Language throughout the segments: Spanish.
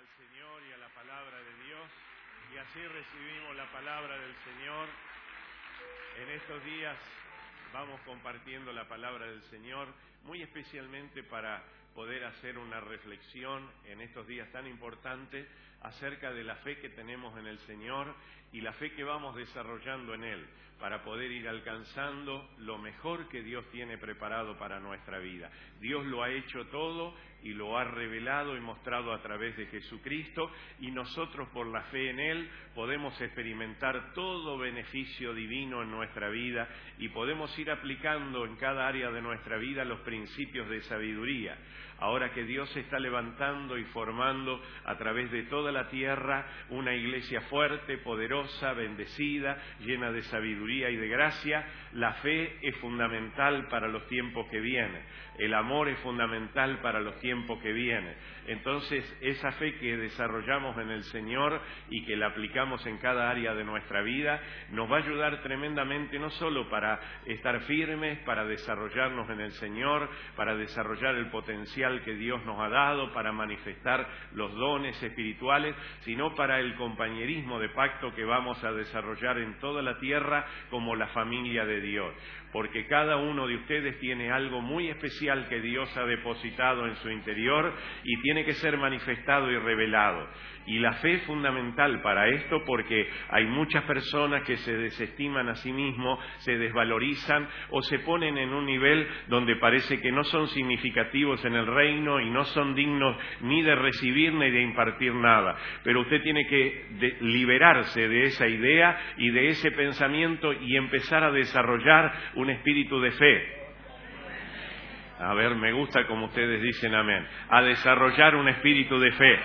Señor y a la palabra de Dios, y así recibimos la palabra del Señor. En estos días vamos compartiendo la palabra del Señor, muy especialmente para poder hacer una reflexión en estos días tan importantes acerca de la fe que tenemos en el Señor y la fe que vamos desarrollando en Él, para poder ir alcanzando lo mejor que Dios tiene preparado para nuestra vida. Dios lo ha hecho todo y lo ha revelado y mostrado a través de Jesucristo, y nosotros por la fe en Él podemos experimentar todo beneficio divino en nuestra vida y podemos ir aplicando en cada área de nuestra vida los principios de sabiduría. Ahora que Dios se está levantando y formando a través de toda la tierra una iglesia fuerte, poderosa, bendecida, llena de sabiduría y de gracia, la fe es fundamental para los tiempos que vienen. El amor es fundamental para los tiempos que vienen. Entonces, esa fe que desarrollamos en el Señor y que la aplicamos en cada área de nuestra vida, nos va a ayudar tremendamente, no solo para estar firmes, para desarrollarnos en el Señor, para desarrollar el potencial que Dios nos ha dado, para manifestar los dones espirituales, sino para el compañerismo de pacto que vamos a desarrollar en toda la tierra como la familia de Dios. Porque cada uno de ustedes tiene algo muy especial que Dios ha depositado en su interior y tiene que ser manifestado y revelado. Y la fe es fundamental para esto, porque hay muchas personas que se desestiman a sí mismos, se desvalorizan o se ponen en un nivel donde parece que no son significativos en el reino y no son dignos ni de recibir ni de impartir nada. Pero usted tiene que liberarse de esa idea y de ese pensamiento y empezar a desarrollar un espíritu de fe. A ver, me gusta como ustedes dicen amén. A desarrollar un espíritu de fe.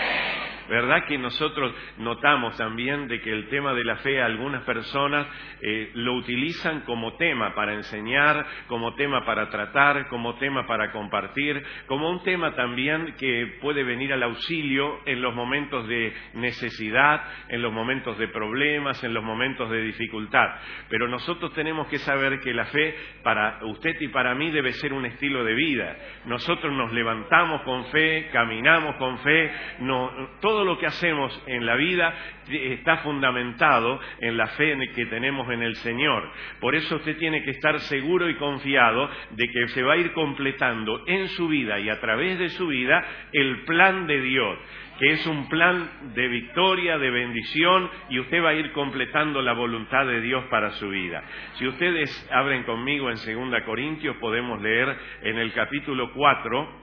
¿Verdad que nosotros notamos también de que el tema de la fe, algunas personas lo utilizan como tema para enseñar, como tema para tratar, como tema para compartir, como un tema también que puede venir al auxilio en los momentos de necesidad, en los momentos de problemas, en los momentos de dificultad? Pero nosotros tenemos que saber que la fe para usted y para mí debe ser un estilo de vida. Nosotros nos levantamos con fe, caminamos con fe, todo lo que hacemos en la vida está fundamentado en la fe que tenemos en el Señor. Por eso usted tiene que estar seguro y confiado de que se va a ir completando en su vida y a través de su vida el plan de Dios, que es un plan de victoria, de bendición, y usted va a ir completando la voluntad de Dios para su vida. Si ustedes abren conmigo en 2 Corintios, podemos leer en el capítulo 4,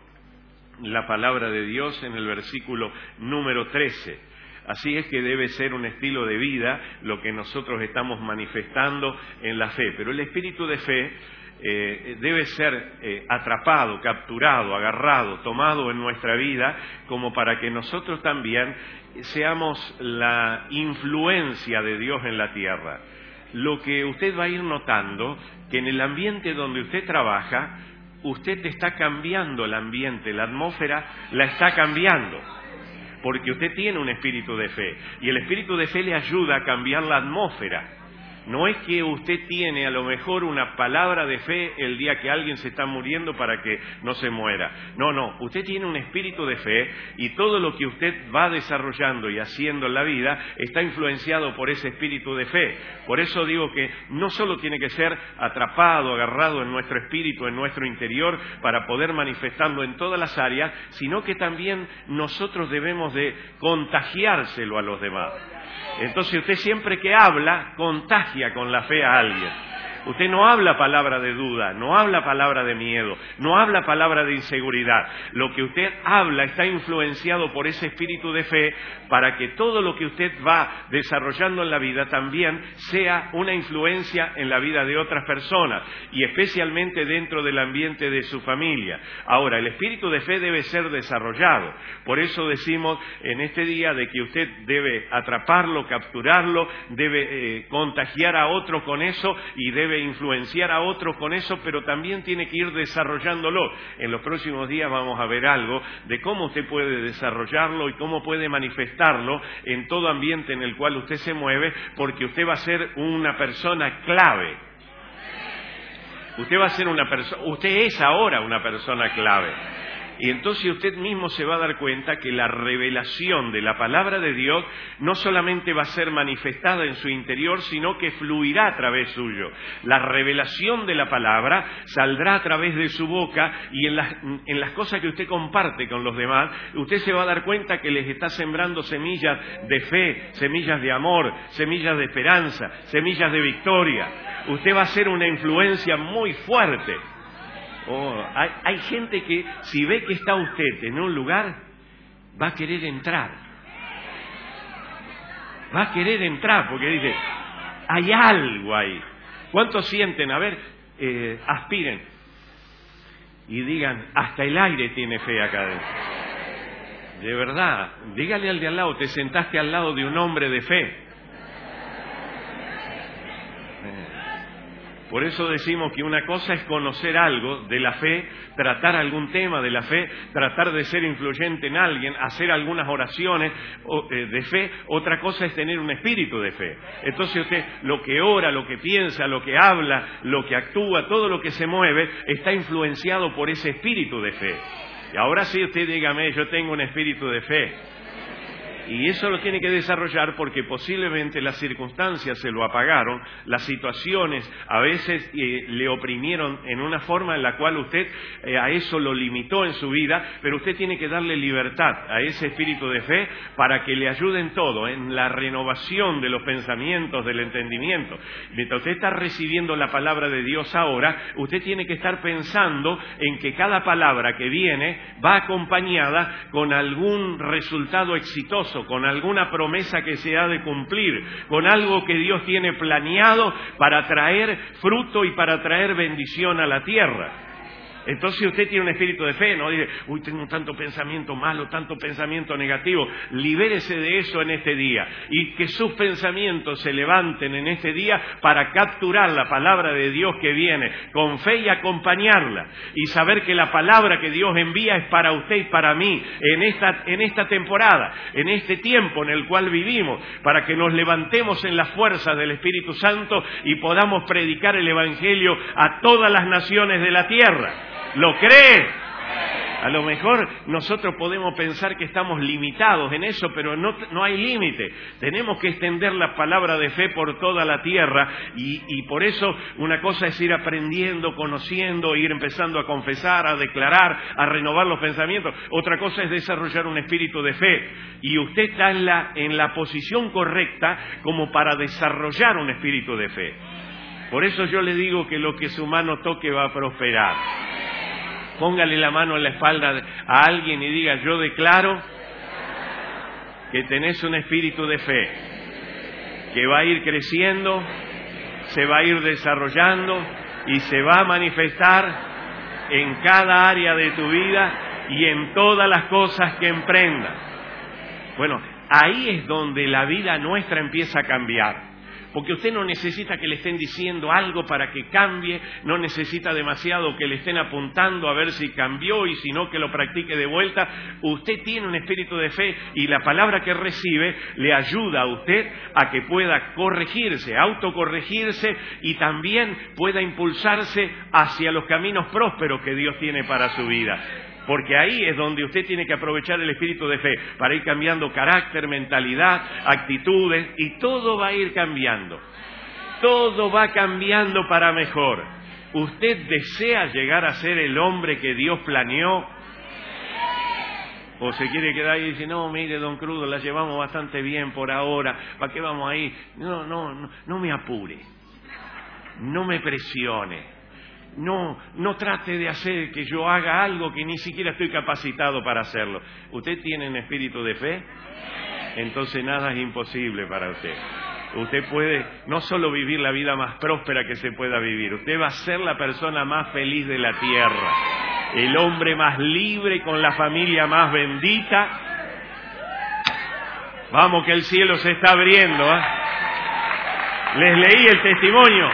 la palabra de Dios en el versículo número 13. Así es que debe ser un estilo de vida lo que nosotros estamos manifestando en la fe. Pero el espíritu de fe debe ser atrapado, capturado, agarrado, tomado en nuestra vida, como para que nosotros también seamos la influencia de Dios en la tierra. Lo que usted va a ir notando, que en el ambiente donde usted trabaja, usted está cambiando el ambiente, la atmósfera la está cambiando, porque usted tiene un espíritu de fe, y el espíritu de fe le ayuda a cambiar la atmósfera. No es que usted tiene a lo mejor una palabra de fe el día que alguien se está muriendo para que no se muera. No, usted tiene un espíritu de fe y todo lo que usted va desarrollando y haciendo en la vida está influenciado por ese espíritu de fe. Por eso digo que no solo tiene que ser atrapado, agarrado en nuestro espíritu, en nuestro interior, para poder manifestarlo en todas las áreas, sino que también nosotros debemos de contagiárselo a los demás. Entonces usted siempre que habla, contagia con la fe a alguien. Usted no habla palabra de duda, no habla palabra de miedo, no habla palabra de inseguridad. Lo que usted habla está influenciado por ese espíritu de fe, para que todo lo que usted va desarrollando en la vida también sea una influencia en la vida de otras personas, y especialmente dentro del ambiente de su familia. Ahora, el espíritu de fe debe ser desarrollado. Por eso decimos en este día de que usted debe atraparlo, capturarlo, debe contagiar a otro con eso y debe influenciar a otros con eso, pero también tiene que ir desarrollándolo. En los próximos días vamos a ver algo de cómo usted puede desarrollarlo y cómo puede manifestarlo en todo ambiente en el cual usted se mueve, porque usted va a ser una persona clave. Usted es ahora una persona clave. Y entonces usted mismo se va a dar cuenta que la revelación de la palabra de Dios no solamente va a ser manifestada en su interior, sino que fluirá a través suyo. La revelación de la palabra saldrá a través de su boca, y en las cosas que usted comparte con los demás, usted se va a dar cuenta que les está sembrando semillas de fe, semillas de amor, semillas de esperanza, semillas de victoria. Usted va a ser una influencia muy fuerte. Hay gente que si ve que está usted en un lugar, va a querer entrar. Va a querer entrar porque dice, hay algo ahí. ¿Cuántos sienten? A ver, aspiren y digan, hasta el aire tiene fe acá adentro. De verdad, dígale al de al lado, te sentaste al lado de un hombre de fe. Por eso decimos que una cosa es conocer algo de la fe, tratar algún tema de la fe, tratar de ser influyente en alguien, hacer algunas oraciones de fe. Otra cosa es tener un espíritu de fe. Entonces usted lo que ora, lo que piensa, lo que habla, lo que actúa, todo lo que se mueve está influenciado por ese espíritu de fe. Y ahora sí usted dígame, yo tengo un espíritu de fe. Y eso lo tiene que desarrollar porque posiblemente las circunstancias se lo apagaron, las situaciones a veces le oprimieron en una forma en la cual usted a eso lo limitó en su vida, pero usted tiene que darle libertad a ese espíritu de fe para que le ayude en todo, en la renovación de los pensamientos, del entendimiento. Mientras usted está recibiendo la palabra de Dios ahora, usted tiene que estar pensando en que cada palabra que viene va acompañada con algún resultado exitoso, con alguna promesa que se ha de cumplir, con algo que Dios tiene planeado para traer fruto y para traer bendición a la tierra. Entonces usted tiene un espíritu de fe, no dice, uy, tengo tanto pensamiento malo, tanto pensamiento negativo. Libérese de eso en este día y que sus pensamientos se levanten en este día para capturar la palabra de Dios que viene con fe y acompañarla y saber que la palabra que Dios envía es para usted y para mí en esta temporada, en este tiempo en el cual vivimos, para que nos levantemos en las fuerzas del Espíritu Santo y podamos predicar el Evangelio a todas las naciones de la tierra. ¿Lo cree? A lo mejor nosotros podemos pensar que estamos limitados en eso, pero no hay límite. Tenemos que extender la palabra de fe por toda la tierra y por eso una cosa es ir aprendiendo, conociendo, ir empezando a confesar, a declarar, a renovar los pensamientos. Otra cosa es desarrollar un espíritu de fe. Y usted está en la posición correcta como para desarrollar un espíritu de fe. Por eso yo le digo que lo que su mano toque va a prosperar. Póngale la mano en la espalda a alguien y diga, yo declaro que tenés un espíritu de fe, que va a ir creciendo, se va a ir desarrollando y se va a manifestar en cada área de tu vida y en todas las cosas que emprendas. Bueno, ahí es donde la vida nuestra empieza a cambiar. Porque usted no necesita que le estén diciendo algo para que cambie, no necesita demasiado que le estén apuntando a ver si cambió y si no que lo practique de vuelta. Usted tiene un espíritu de fe y la palabra que recibe le ayuda a usted a que pueda corregirse, autocorregirse y también pueda impulsarse hacia los caminos prósperos que Dios tiene para su vida. Porque ahí es donde usted tiene que aprovechar el espíritu de fe para ir cambiando carácter, mentalidad, actitudes y todo va a ir cambiando. Todo va cambiando para mejor. ¿Usted desea llegar a ser el hombre que Dios planeó? ¿O se quiere quedar ahí y dice, no, mire, don Crudo, la llevamos bastante bien por ahora, ¿para qué vamos ahí? No me apure, no me presione. No trate de hacer que yo haga algo que ni siquiera estoy capacitado para hacerlo. ¿Usted tiene un espíritu de fe? Entonces nada es imposible para usted. Usted puede no solo vivir la vida más próspera que se pueda vivir, usted va a ser la persona más feliz de la tierra, el hombre más libre con la familia más bendita. Vamos que el cielo se está abriendo, ¿eh? Les leí el testimonio.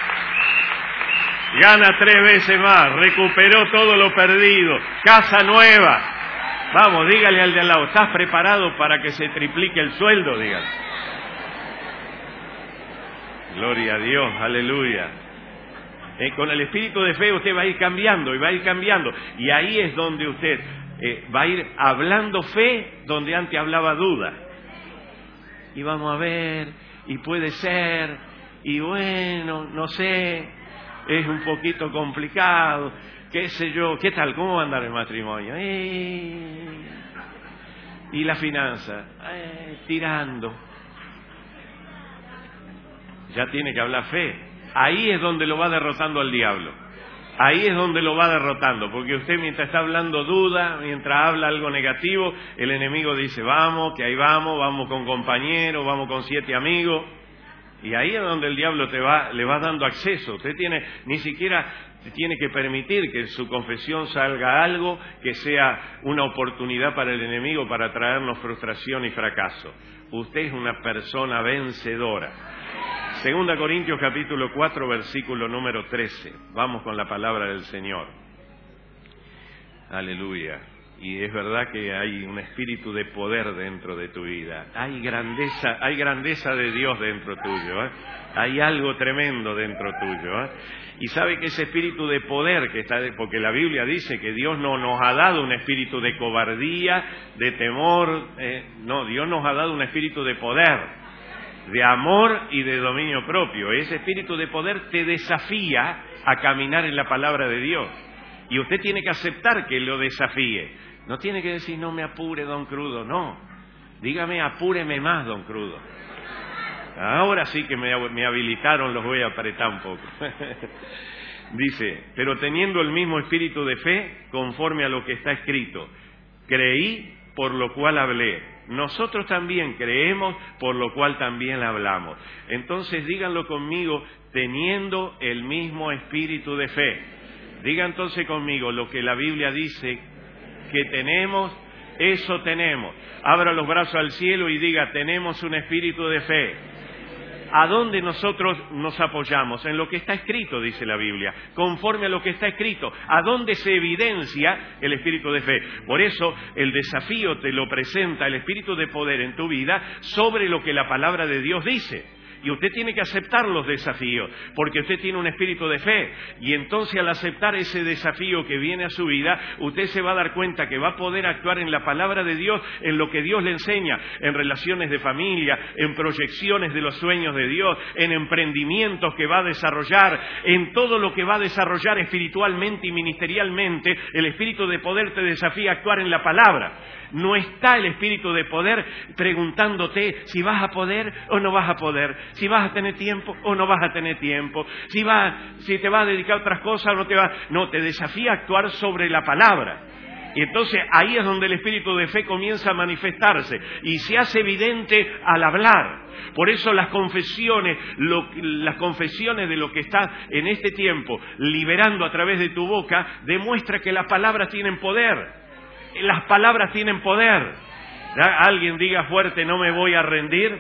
Gana 3 veces más, recuperó todo lo perdido, casa nueva. Vamos, dígale al de al lado, ¿estás preparado para que se triplique el sueldo? Dígale. Gloria a Dios, aleluya. Con el espíritu de fe usted va a ir cambiando y va a ir cambiando. Y ahí es donde usted va a ir hablando fe donde antes hablaba duda. Y vamos a ver, y puede ser, y bueno, no sé, es un poquito complicado, qué sé yo, ¿qué tal? ¿Cómo va a andar el matrimonio? Y la finanza, tirando. Ya tiene que hablar fe. Ahí es donde lo va derrotando al diablo. Ahí es donde lo va derrotando, porque usted mientras está hablando duda, mientras habla algo negativo, el enemigo dice, vamos, que ahí vamos con compañeros, vamos con 7 amigos. Y ahí es donde el diablo le va dando acceso. Usted ni siquiera tiene que permitir que en su confesión salga algo que sea una oportunidad para el enemigo para traernos frustración y fracaso. Usted es una persona vencedora. 2 Corintios capítulo 4, versículo número 13. Vamos con la palabra del Señor. Aleluya. Y es verdad que hay un espíritu de poder dentro de tu vida. Hay grandeza de Dios dentro tuyo, ¿eh? Hay algo tremendo dentro tuyo, ¿eh? Y sabe que ese espíritu de poder que está, porque la Biblia dice que Dios no nos ha dado un espíritu de cobardía, de temor, no, Dios nos ha dado un espíritu de poder, de amor y de dominio propio. Ese espíritu de poder te desafía a caminar en la palabra de Dios. Y usted tiene que aceptar que lo desafíe. No tiene que decir, no me apure, don Crudo, no. Dígame, apúreme más, don Crudo. Ahora sí que me habilitaron, los voy a apretar un poco. Dice, pero teniendo el mismo espíritu de fe, conforme a lo que está escrito, creí, por lo cual hablé. Nosotros también creemos, por lo cual también hablamos. Entonces díganlo conmigo, teniendo el mismo espíritu de fe. Diga entonces conmigo, lo que la Biblia dice que tenemos, eso tenemos. Abra los brazos al cielo y diga, tenemos un espíritu de fe. ¿A dónde nosotros nos apoyamos? En lo que está escrito, dice la Biblia, conforme a lo que está escrito. ¿A dónde se evidencia el espíritu de fe? Por eso el desafío te lo presenta el espíritu de poder en tu vida sobre lo que la palabra de Dios dice. Y usted tiene que aceptar los desafíos, porque usted tiene un espíritu de fe. Y entonces al aceptar ese desafío que viene a su vida, usted se va a dar cuenta que va a poder actuar en la palabra de Dios, en lo que Dios le enseña, en relaciones de familia, en proyecciones de los sueños de Dios, en emprendimientos que va a desarrollar, en todo lo que va a desarrollar espiritualmente y ministerialmente. El espíritu de poder te desafía a actuar en la palabra. No está el espíritu de poder preguntándote si vas a poder o no vas a poder, si vas a tener tiempo o no vas a tener tiempo, si te vas a dedicar a otras cosas o no te vas. No, te desafía a actuar sobre la palabra. Y entonces ahí es donde el espíritu de fe comienza a manifestarse y se hace evidente al hablar. Por eso las confesiones de lo que está en este tiempo liberando a través de tu boca demuestra que las palabras tienen poder. Las palabras tienen poder. Alguien diga fuerte, no me voy a rendir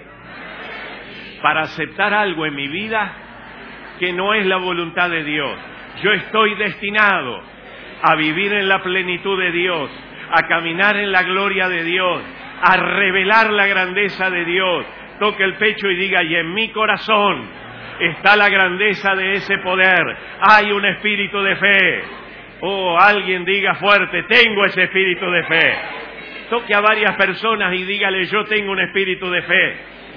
para aceptar algo en mi vida que no es la voluntad de Dios. Yo estoy destinado a vivir en la plenitud de Dios, a caminar en la gloria de Dios, a revelar la grandeza de Dios. Toque el pecho y diga, y en mi corazón está la grandeza de ese poder. Hay un espíritu de fe. Alguien diga fuerte, tengo ese espíritu de fe. Toque a varias personas y dígale, yo tengo un espíritu de fe.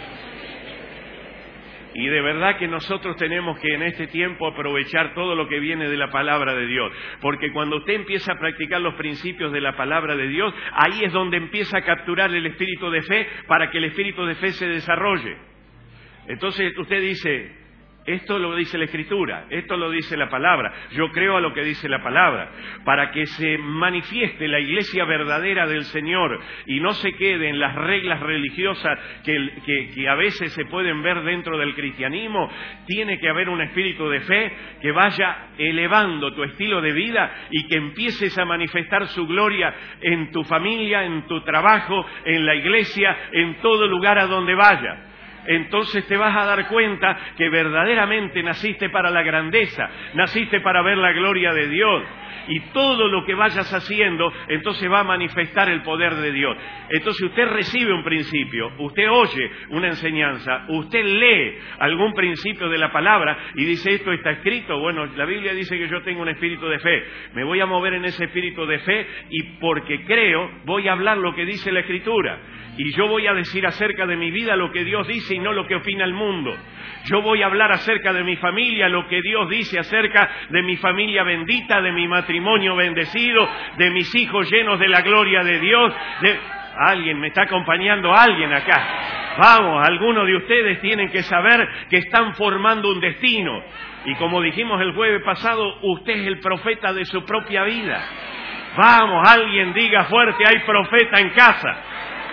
Y de verdad que nosotros tenemos que en este tiempo aprovechar todo lo que viene de la palabra de Dios. Porque cuando usted empieza a practicar los principios de la palabra de Dios, ahí es donde empieza a capturar el espíritu de fe para que el espíritu de fe se desarrolle. Entonces usted dice, esto lo dice la Escritura, esto lo dice la palabra, yo creo a lo que dice la palabra, para que se manifieste la iglesia verdadera del Señor y no se quede en las reglas religiosas que a veces se pueden ver dentro del cristianismo. Tiene que haber un espíritu de fe que vaya elevando tu estilo de vida y que empieces a manifestar su gloria en tu familia, en tu trabajo, en la iglesia, en todo lugar a donde vayas. entonces te vas a dar cuenta que verdaderamente naciste para la grandeza, naciste para ver la gloria de Dios. Y todo lo que vayas haciendo, entonces va a manifestar el poder de Dios. Entonces usted recibe un principio, usted oye una enseñanza, usted lee algún principio de la palabra y dice, esto está escrito. Bueno, la Biblia dice que yo tengo un espíritu de fe. Me voy a mover en ese espíritu de fe y porque creo voy a hablar lo que dice la Escritura. Y yo voy a decir acerca de mi vida lo que Dios dice y no lo que opina el mundo. Yo voy a hablar acerca de mi familia, lo que Dios dice acerca de mi familia bendita, de mi matrimonio bendecido, de mis hijos llenos de la gloria de Dios. Alguien, me está acompañando alguien acá. Vamos, algunos de ustedes tienen que saber que están formando un destino. Y como dijimos el jueves pasado, usted es el profeta de su propia vida. Vamos, alguien diga fuerte, hay profeta en casa.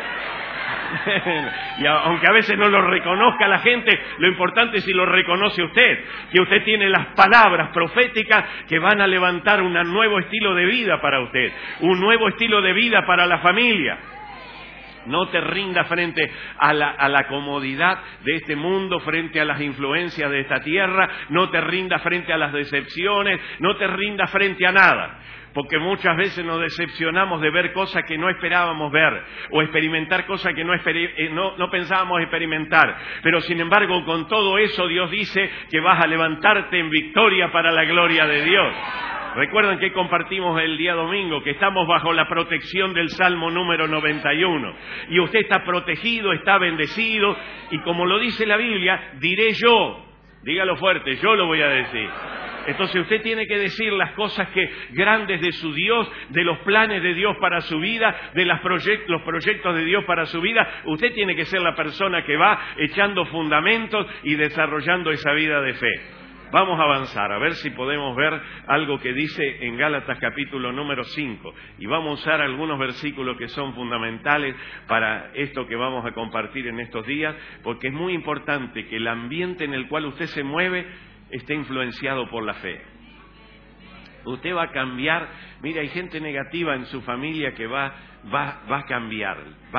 Y aunque a veces no lo reconozca la gente, lo importante es si lo reconoce usted, que usted tiene las palabras proféticas que van a levantar un nuevo estilo de vida para usted, un nuevo estilo de vida para la familia. No te rindas frente a la comodidad de este mundo, frente a las influencias de esta tierra, no te rindas frente a las decepciones, no te rindas frente a nada. Porque muchas veces nos decepcionamos de ver cosas que no esperábamos ver, o experimentar cosas que no pensábamos experimentar. Pero sin embargo, con todo eso, Dios dice que vas a levantarte en victoria para la gloria de Dios. Recuerdan que compartimos el día domingo, que estamos bajo la protección del Salmo número 91. Y usted está protegido, está bendecido, y como lo dice la Biblia, diré yo, dígalo fuerte, yo lo voy a decir. Entonces usted tiene que decir las cosas grandes de su Dios, de los planes de Dios para su vida, de los proyectos de Dios para su vida. Usted tiene que ser la persona que va echando fundamentos y desarrollando esa vida de fe. Vamos a avanzar, a ver si podemos ver algo que dice en Gálatas capítulo número 5. Y vamos a usar algunos versículos que son fundamentales para esto que vamos a compartir en estos días, porque es muy importante que el ambiente en el cual usted se mueve esté influenciado por la fe. Usted va a cambiar. Mira, hay gente negativa en su familia que va a cambiar.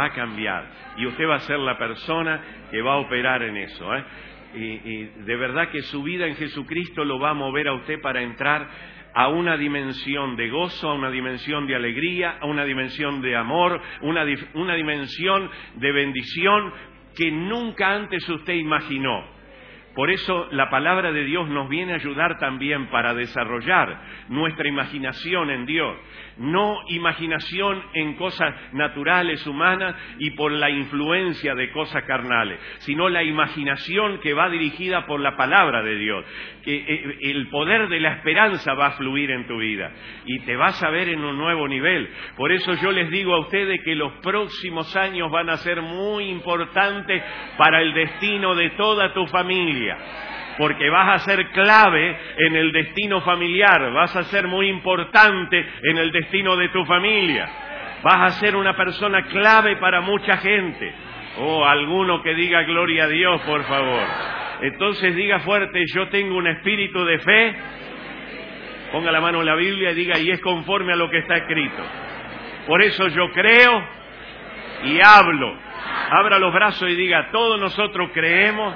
Y usted va a ser la persona que va a operar en eso, Y de verdad que su vida en Jesucristo lo va a mover a usted para entrar a una dimensión de gozo, a una dimensión de alegría, a una dimensión de amor, una dimensión de bendición que nunca antes usted imaginó. Por eso la palabra de Dios nos viene a ayudar también para desarrollar nuestra imaginación en Dios. No imaginación en cosas naturales, humanas y por la influencia de cosas carnales, sino la imaginación que va dirigida por la palabra de Dios. Que el poder de la esperanza va a fluir en tu vida y te vas a ver en un nuevo nivel. Por eso yo les digo a ustedes que los próximos años van a ser muy importantes para el destino de toda tu familia. Porque vas a ser clave en el destino familiar, vas a ser muy importante en el destino de tu familia, vas a ser una persona clave para mucha gente. Alguno que diga gloria a Dios, por favor. Entonces diga fuerte, yo tengo un espíritu de fe. Ponga la mano en la Biblia y diga, y es conforme a lo que está escrito. Por eso yo creo y hablo. Abra los brazos y diga, todos nosotros creemos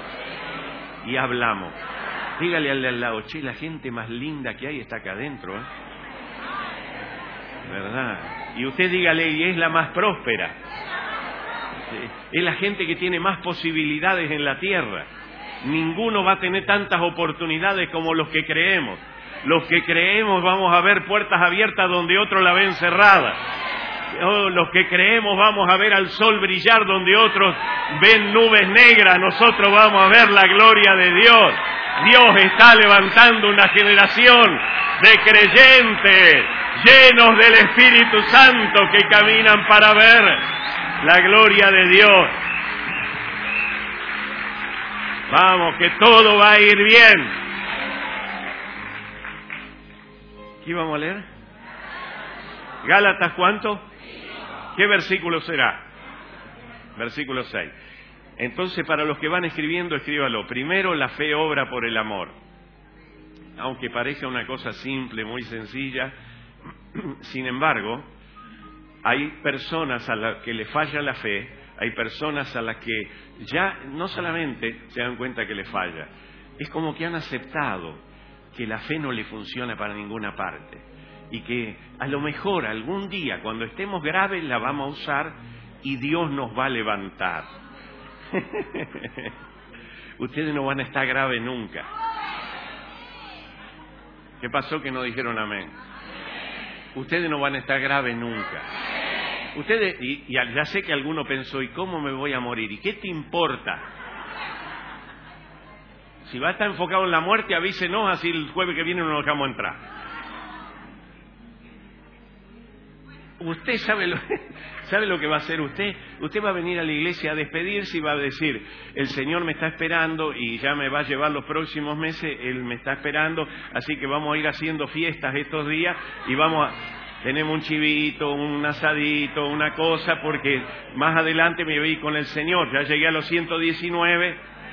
y hablamos. Dígale al de al lado, che, la gente más linda que hay está acá adentro, ¿verdad? Y usted dígale, y es la más próspera. Es la gente que tiene más posibilidades en la tierra. Ninguno va a tener tantas oportunidades como los que creemos. Los que creemos vamos a ver puertas abiertas donde otros la ven cerrada. Los que creemos vamos a ver al sol brillar donde otros ven nubes negras. Nosotros vamos a ver la gloria de Dios. Dios está levantando una generación de creyentes llenos del Espíritu Santo que caminan para ver la gloria de Dios. Vamos, que todo va a ir bien. ¿Qué vamos a leer? Gálatas, ¿cuánto? ¿Qué versículo será? Versículo 6. Entonces, para los que van escribiendo, escríbalo. Primero, la fe obra por el amor. Aunque parezca una cosa simple, muy sencilla, sin embargo, hay personas a las que le falla la fe, Hay personas a las que ya no solamente se dan cuenta que les falla, es como que han aceptado que la fe no le funciona para ninguna parte y que a lo mejor algún día cuando estemos graves la vamos a usar y Dios nos va a levantar. Ustedes no van a estar graves nunca. ¿Qué pasó que no dijeron amén? Ustedes no van a estar graves nunca. Ustedes, y ya sé que alguno pensó, ¿y cómo me voy a morir? ¿Y qué te importa? Si va a estar enfocado en la muerte, avísenos, así el jueves que viene no nos dejamos entrar. Usted sabe lo que va a hacer usted. Usted va a venir a la iglesia a despedirse y va a decir, el Señor me está esperando y ya me va a llevar los próximos meses, Él me está esperando, así que vamos a ir haciendo fiestas estos días y tenemos un chivito, un asadito, una cosa, porque más adelante me voy con el Señor, ya llegué a los 119,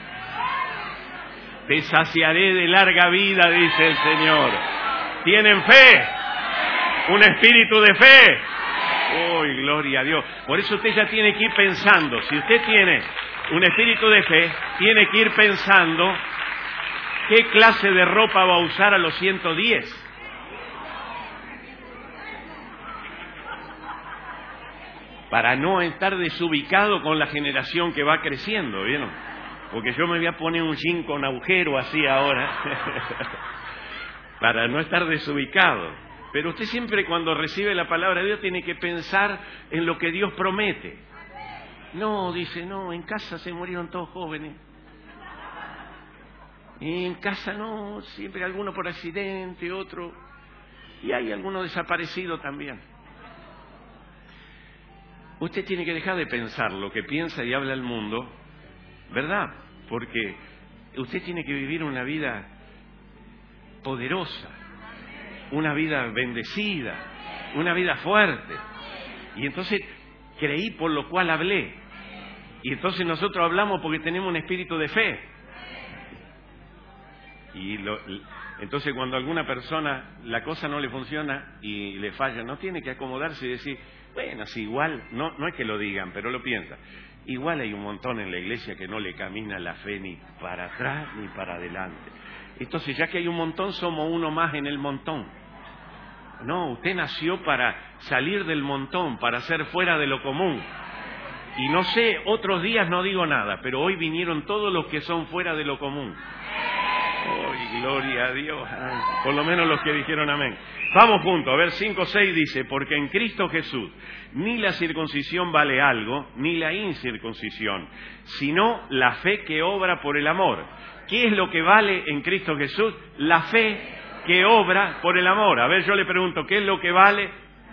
te saciaré de larga vida, dice el Señor. ¿Tienen fe? ¿Un espíritu de fe? ¡Oh, gloria a Dios! Por eso usted ya tiene que ir pensando. Si usted tiene un espíritu de fe, tiene que ir pensando qué clase de ropa va a usar a los 110. Para no estar desubicado con la generación que va creciendo, ¿vieron? Porque yo me voy a poner un jean con agujero así ahora, para no estar desubicado. Pero usted siempre cuando recibe la palabra de Dios tiene que pensar en lo que Dios promete. No, dice, no, en casa se murieron todos jóvenes. Y en casa no, siempre alguno por accidente, otro. Y hay alguno desaparecido también. Usted tiene que dejar de pensar lo que piensa y habla el mundo, ¿verdad? Porque usted tiene que vivir una vida poderosa, una vida bendecida, una vida fuerte. Y entonces creí por lo cual hablé. Y entonces nosotros hablamos porque tenemos un espíritu de fe. Entonces cuando a alguna persona la cosa no le funciona y le falla, no tiene que acomodarse y decir, bueno, si igual, no es que lo digan, pero lo piensa. Igual hay un montón en la iglesia que no le camina la fe ni para atrás ni para adelante. Entonces, ya que hay un montón, somos uno más en el montón. No, usted nació para salir del montón, para ser fuera de lo común. Y no sé, otros días no digo nada, pero hoy vinieron todos los que son fuera de lo común. ¡Oh, gloria a Dios! Ay, por lo menos los que dijeron amén. Vamos juntos, a ver, 5:6 dice, porque en Cristo Jesús ni la circuncisión vale algo, ni la incircuncisión, sino la fe que obra por el amor. ¿Qué es lo que vale en Cristo Jesús? La fe que obra por el amor. A ver, yo le pregunto, ¿qué es lo que vale?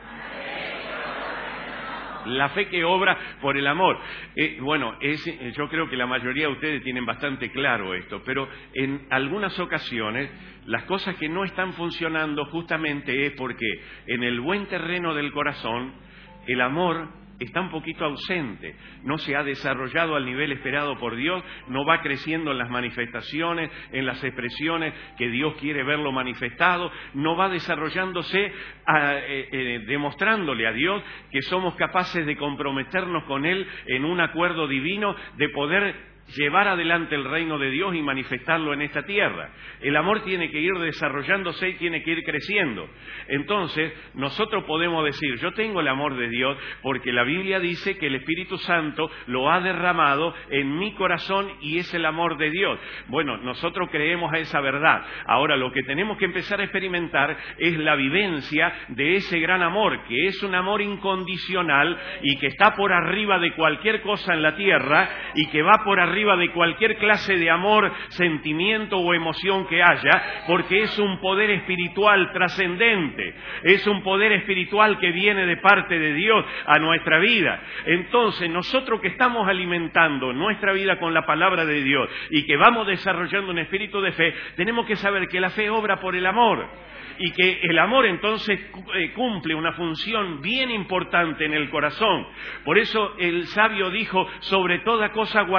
La fe que obra por el amor. Yo creo que la mayoría de ustedes tienen bastante claro esto, pero en algunas ocasiones las cosas que no están funcionando justamente es porque en el buen terreno del corazón el amor está un poquito ausente, no se ha desarrollado al nivel esperado por Dios, no va creciendo en las manifestaciones, en las expresiones que Dios quiere verlo manifestado, no va desarrollándose demostrándole a Dios que somos capaces de comprometernos con Él en un acuerdo divino, de poder llevar adelante el reino de Dios y manifestarlo en esta tierra. El amor tiene que ir desarrollándose y tiene que ir creciendo. Entonces, nosotros podemos decir, yo tengo el amor de Dios porque la Biblia dice que el Espíritu Santo lo ha derramado en mi corazón y es el amor de Dios. Bueno, nosotros creemos a esa verdad. Ahora, lo que tenemos que empezar a experimentar es la vivencia de ese gran amor, que es un amor incondicional y que está por arriba de cualquier cosa en la tierra y que va por arriba de cualquier clase de amor, sentimiento o emoción que haya, porque es un poder espiritual trascendente, es un poder espiritual que viene de parte de Dios a nuestra vida. Entonces, nosotros que estamos alimentando nuestra vida con la palabra de Dios y que vamos desarrollando un espíritu de fe, tenemos que saber que la fe obra por el amor. Y que el amor entonces cumple una función bien importante en el corazón. Por eso el sabio dijo, sobre toda cosa guardada,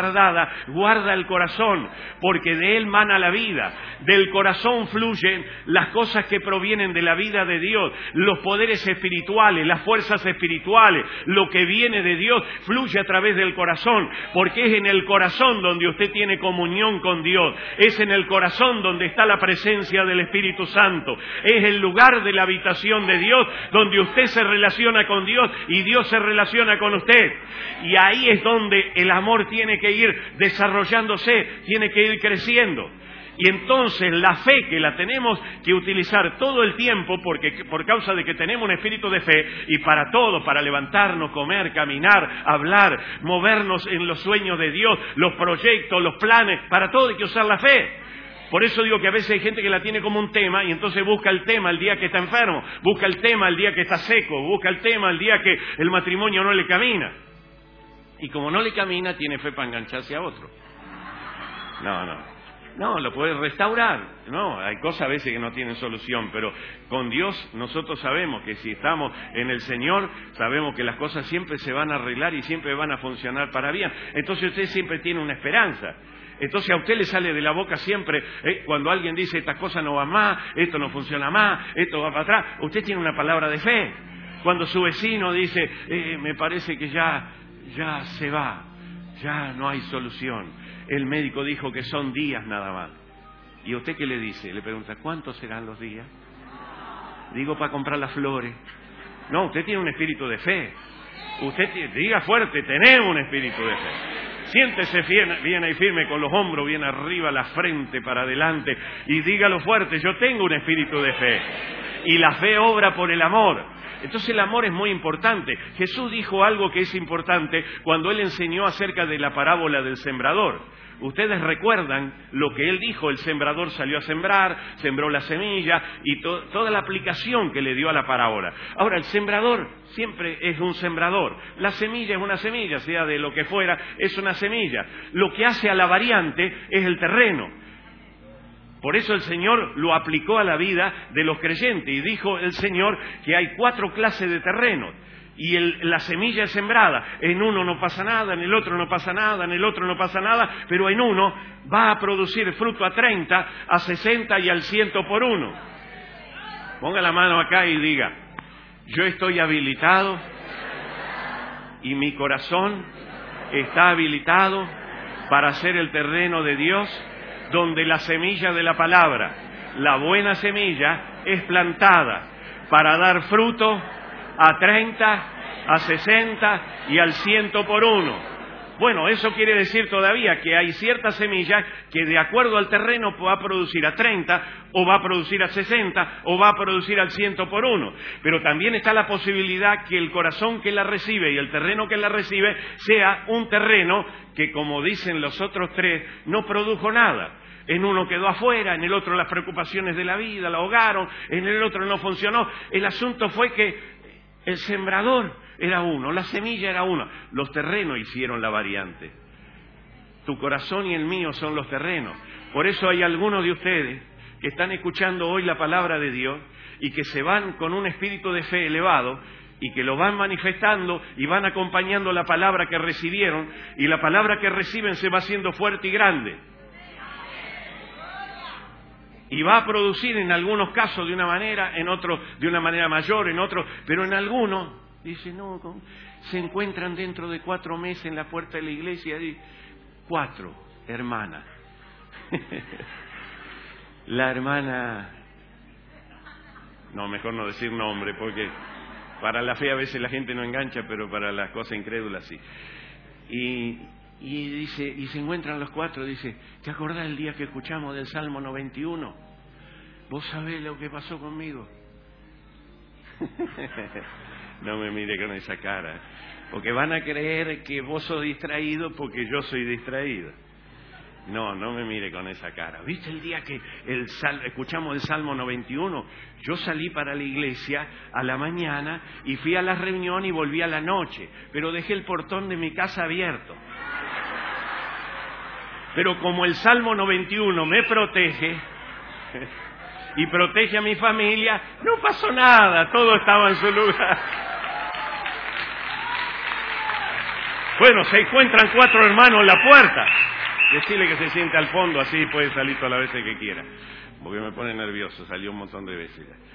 guarda el corazón, porque de él mana la vida. Del corazón fluyen las cosas que provienen de la vida de Dios, los poderes espirituales, las fuerzas espirituales, lo que viene de Dios fluye a través del corazón, porque es en el corazón donde usted tiene comunión con Dios, es en el corazón donde está la presencia del Espíritu Santo, es el lugar de la habitación de Dios, donde usted se relaciona con Dios y Dios se relaciona con usted. Y ahí es donde el amor tiene que ir desarrollándose, tiene que ir creciendo. Y entonces la fe, que la tenemos que utilizar todo el tiempo, porque por causa de que tenemos un espíritu de fe, y para todo, para levantarnos, comer, caminar, hablar, movernos en los sueños de Dios, los proyectos, los planes, para todo hay que usar la fe. Por eso digo que a veces hay gente que la tiene como un tema y entonces busca el tema el día que está enfermo, busca el tema el día que está seco, busca el tema el día que el matrimonio no le camina. Y como no le camina, tiene fe para engancharse a otro. No, lo puede restaurar. No, hay cosas a veces que no tienen solución, pero con Dios nosotros sabemos que si estamos en el Señor, sabemos que las cosas siempre se van a arreglar y siempre van a funcionar para bien. Entonces usted siempre tiene una esperanza. Entonces a usted le sale de la boca siempre, cuando alguien dice estas cosas no van más, esto no funciona más, esto va para atrás, usted tiene una palabra de fe. Cuando su vecino dice, me parece que ya se va, ya no hay solución. El médico dijo que son días nada más. ¿Y a usted qué le dice? Le pregunta, ¿cuántos serán los días? Digo, para comprar las flores. No, usted tiene un espíritu de fe. Usted diga fuerte, tenemos un espíritu de fe. Siéntese bien ahí firme, con los hombros bien arriba, la frente para adelante, y dígalo fuerte, yo tengo un espíritu de fe. Y la fe obra por el amor. Entonces el amor es muy importante. Jesús dijo algo que es importante cuando Él enseñó acerca de la parábola del sembrador. Ustedes recuerdan lo que Él dijo, el sembrador salió a sembrar, sembró la semilla y toda la aplicación que le dio a la parábola. Ahora, el sembrador siempre es un sembrador. La semilla es una semilla, sea de lo que fuera, es una semilla. Lo que hace a la variante es el terreno. Por eso el Señor lo aplicó a la vida de los creyentes y dijo el Señor que hay 4 clases de terrenos. Y la semilla es sembrada, en uno no pasa nada, en el otro no pasa nada, en el otro no pasa nada, pero en uno va a producir fruto a 30, a 60 y al 100 por uno. Ponga la mano acá y diga, yo estoy habilitado y mi corazón está habilitado para ser el terreno de Dios, donde la semilla de la palabra, la buena semilla, es plantada para dar fruto a 30, a 60 y al 100 por uno. Bueno, eso quiere decir todavía que hay ciertas semillas que de acuerdo al terreno va a producir a 30, o va a producir a 60, o va a producir al 100 por uno. Pero también está la posibilidad que el corazón que la recibe y el terreno que la recibe sea un terreno que, como dicen los otros 3, no produjo nada. En uno quedó afuera, en el otro las preocupaciones de la vida la ahogaron, en el otro no funcionó. El asunto fue que el sembrador era uno, la semilla era una, los terrenos hicieron la variante. Tu corazón y el mío son los terrenos. Por eso hay algunos de ustedes que están escuchando hoy la palabra de Dios y que se van con un espíritu de fe elevado y que lo van manifestando y van acompañando la palabra que recibieron, y la palabra que reciben se va haciendo fuerte y grande. Y va a producir en algunos casos de una manera, en otros de una manera mayor, en otros, pero en algunos, dice, no, se encuentran dentro de 4 meses en la puerta de la iglesia, y 4 hermanas. La hermana, no, mejor no decir nombre, porque para la fe a veces la gente no engancha, pero para las cosas incrédulas sí. Y dice, y se encuentran los 4, dice, ¿te acordás el día que escuchamos del Salmo 91? ¿Vos sabés lo que pasó conmigo? No me mire con esa cara, porque van a creer que vos sos distraído porque yo soy distraído. No me mire con esa cara. ¿Viste el día que escuchamos el Salmo 91? Yo salí para la iglesia a la mañana y fui a la reunión y volví a la noche, pero dejé el portón de mi casa abierto. Pero como el Salmo 91 me protege y protege a mi familia, no pasó nada, todo estaba en su lugar. Bueno, se encuentran 4 hermanos en la puerta. Decirle que se siente al fondo, así puede salir todas las veces que quiera. Porque me pone nervioso, salió un montón de veces ya.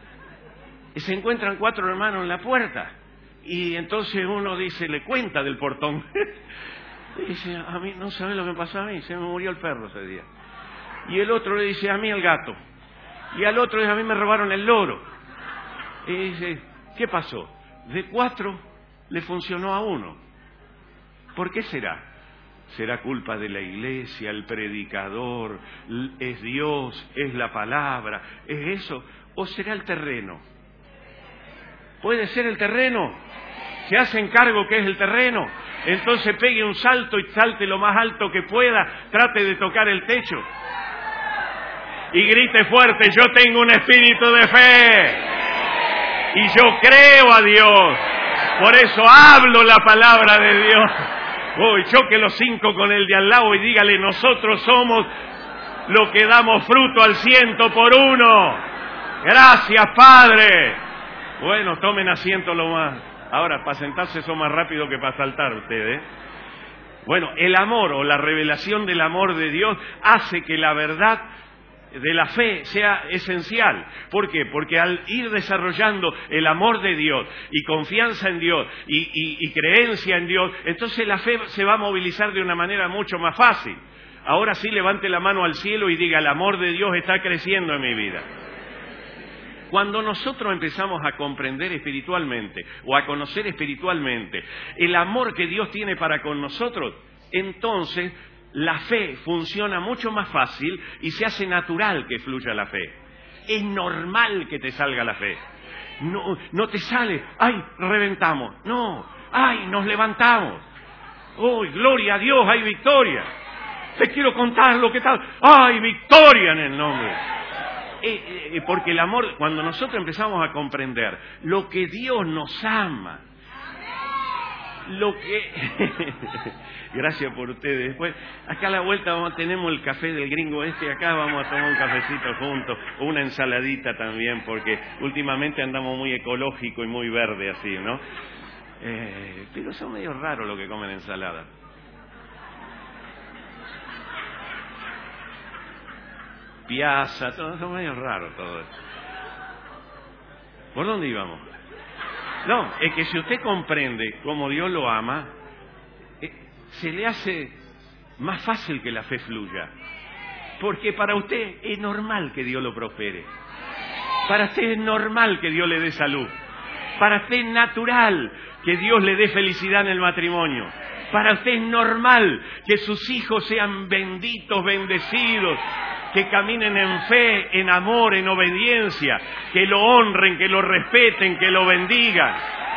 Y se encuentran 4 hermanos en la puerta. Y entonces uno dice, le cuenta del portón. Y dice, a mí, no sabes lo que pasó a mí, se me murió el perro ese día. Y el otro le dice, a mí el gato. Y al otro dice, a mí me robaron el loro. Y dice, ¿qué pasó? De 4 le funcionó a 1. ¿Por qué será? ¿Será culpa de la iglesia, el predicador, es Dios, es la palabra, es eso? ¿O será el terreno? ¿Puede ser el terreno? ¿Se hacen cargo que es el terreno? Entonces pegue un salto y salte lo más alto que pueda, trate de tocar el techo. Y grite fuerte, yo tengo un espíritu de fe. Y yo creo a Dios. Por eso hablo la palabra de Dios. Choque los 5 con el de al lado y dígale, nosotros somos los que damos fruto al 100 por 1. Gracias, Padre. Bueno, tomen asiento lo más. Ahora, para sentarse son más rápido que para saltar ustedes. Bueno, el amor o la revelación del amor de Dios hace que la verdad de la fe sea esencial. ¿Por qué? Porque al ir desarrollando el amor de Dios y confianza en Dios y creencia en Dios, entonces la fe se va a movilizar de una manera mucho más fácil. Ahora sí, levante la mano al cielo y diga, el amor de Dios está creciendo en mi vida. Cuando nosotros empezamos a comprender espiritualmente o a conocer espiritualmente el amor que Dios tiene para con nosotros, entonces la fe funciona mucho más fácil y se hace natural que fluya la fe. Es normal que te salga la fe. No te sale, ¡ay, reventamos! No, ¡ay, nos levantamos! ¡Oh, gloria a Dios, hay victoria! Te quiero contar lo que tal. ¡Ay, victoria en el nombre! Porque el amor, cuando nosotros empezamos a comprender lo que Dios nos ama, lo que... Gracias por ustedes. Después, acá a la vuelta tenemos el café del gringo acá vamos a tomar un cafecito juntos, o una ensaladita también, porque últimamente andamos muy ecológico y muy verde así, ¿no? Pero son medio raros los que comen ensalada. Piazza, todo, son medio raros todo esto. ¿Por dónde íbamos? No, es que si usted comprende cómo Dios lo ama, se le hace más fácil que la fe fluya. Porque para usted es normal que Dios lo prospere. Para usted es normal que Dios le dé salud. Para usted es natural que Dios le dé felicidad en el matrimonio. Para usted es normal que sus hijos sean benditos, bendecidos, que caminen en fe, en amor, en obediencia, que lo honren, que lo respeten, que lo bendigan.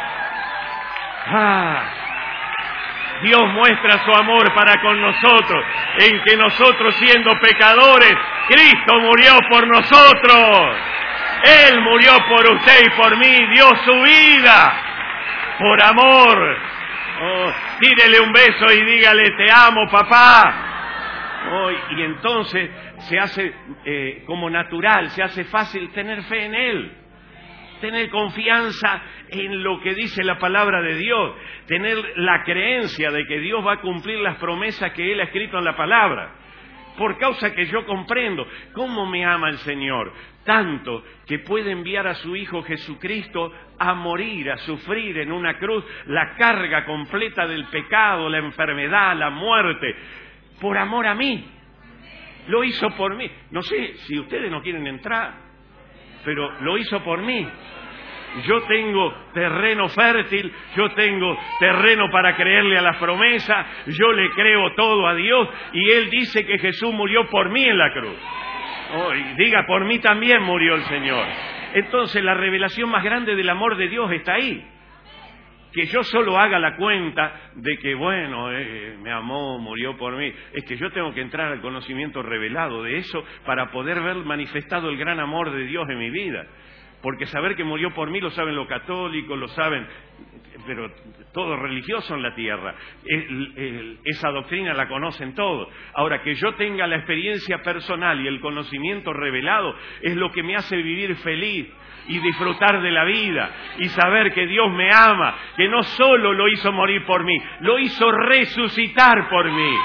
Dios muestra su amor para con nosotros, en que nosotros siendo pecadores, Cristo murió por nosotros. Él murió por usted y por mí, dio su vida por amor. Tírele un beso y dígale, te amo, papá. Y entonces se hace como natural, se hace fácil tener fe en Él, tener confianza en lo que dice la palabra de Dios, tener la creencia de que Dios va a cumplir las promesas que Él ha escrito en la palabra, por causa que yo comprendo cómo me ama el Señor, tanto que puede enviar a su Hijo Jesucristo a morir, a sufrir en una cruz la carga completa del pecado, la enfermedad, la muerte, por amor a mí. Lo hizo por mí. No sé si ustedes no quieren entrar, pero lo hizo por mí. Yo tengo terreno fértil, yo tengo terreno para creerle a las promesas, yo le creo todo a Dios y Él dice que Jesús murió por mí en la cruz. Diga, por mí también murió el Señor. Entonces la revelación más grande del amor de Dios está ahí. Que yo solo haga la cuenta de que, bueno, me amó, murió por mí. Es que yo tengo que entrar al conocimiento revelado de eso para poder ver manifestado el gran amor de Dios en mi vida. Porque saber que murió por mí lo saben los católicos, lo saben, pero todo religioso en la tierra. Esa doctrina la conocen todos. Ahora, que yo tenga la experiencia personal y el conocimiento revelado es lo que me hace vivir feliz y disfrutar de la vida y saber que Dios me ama, que no solo lo hizo morir por mí, lo hizo resucitar por mí.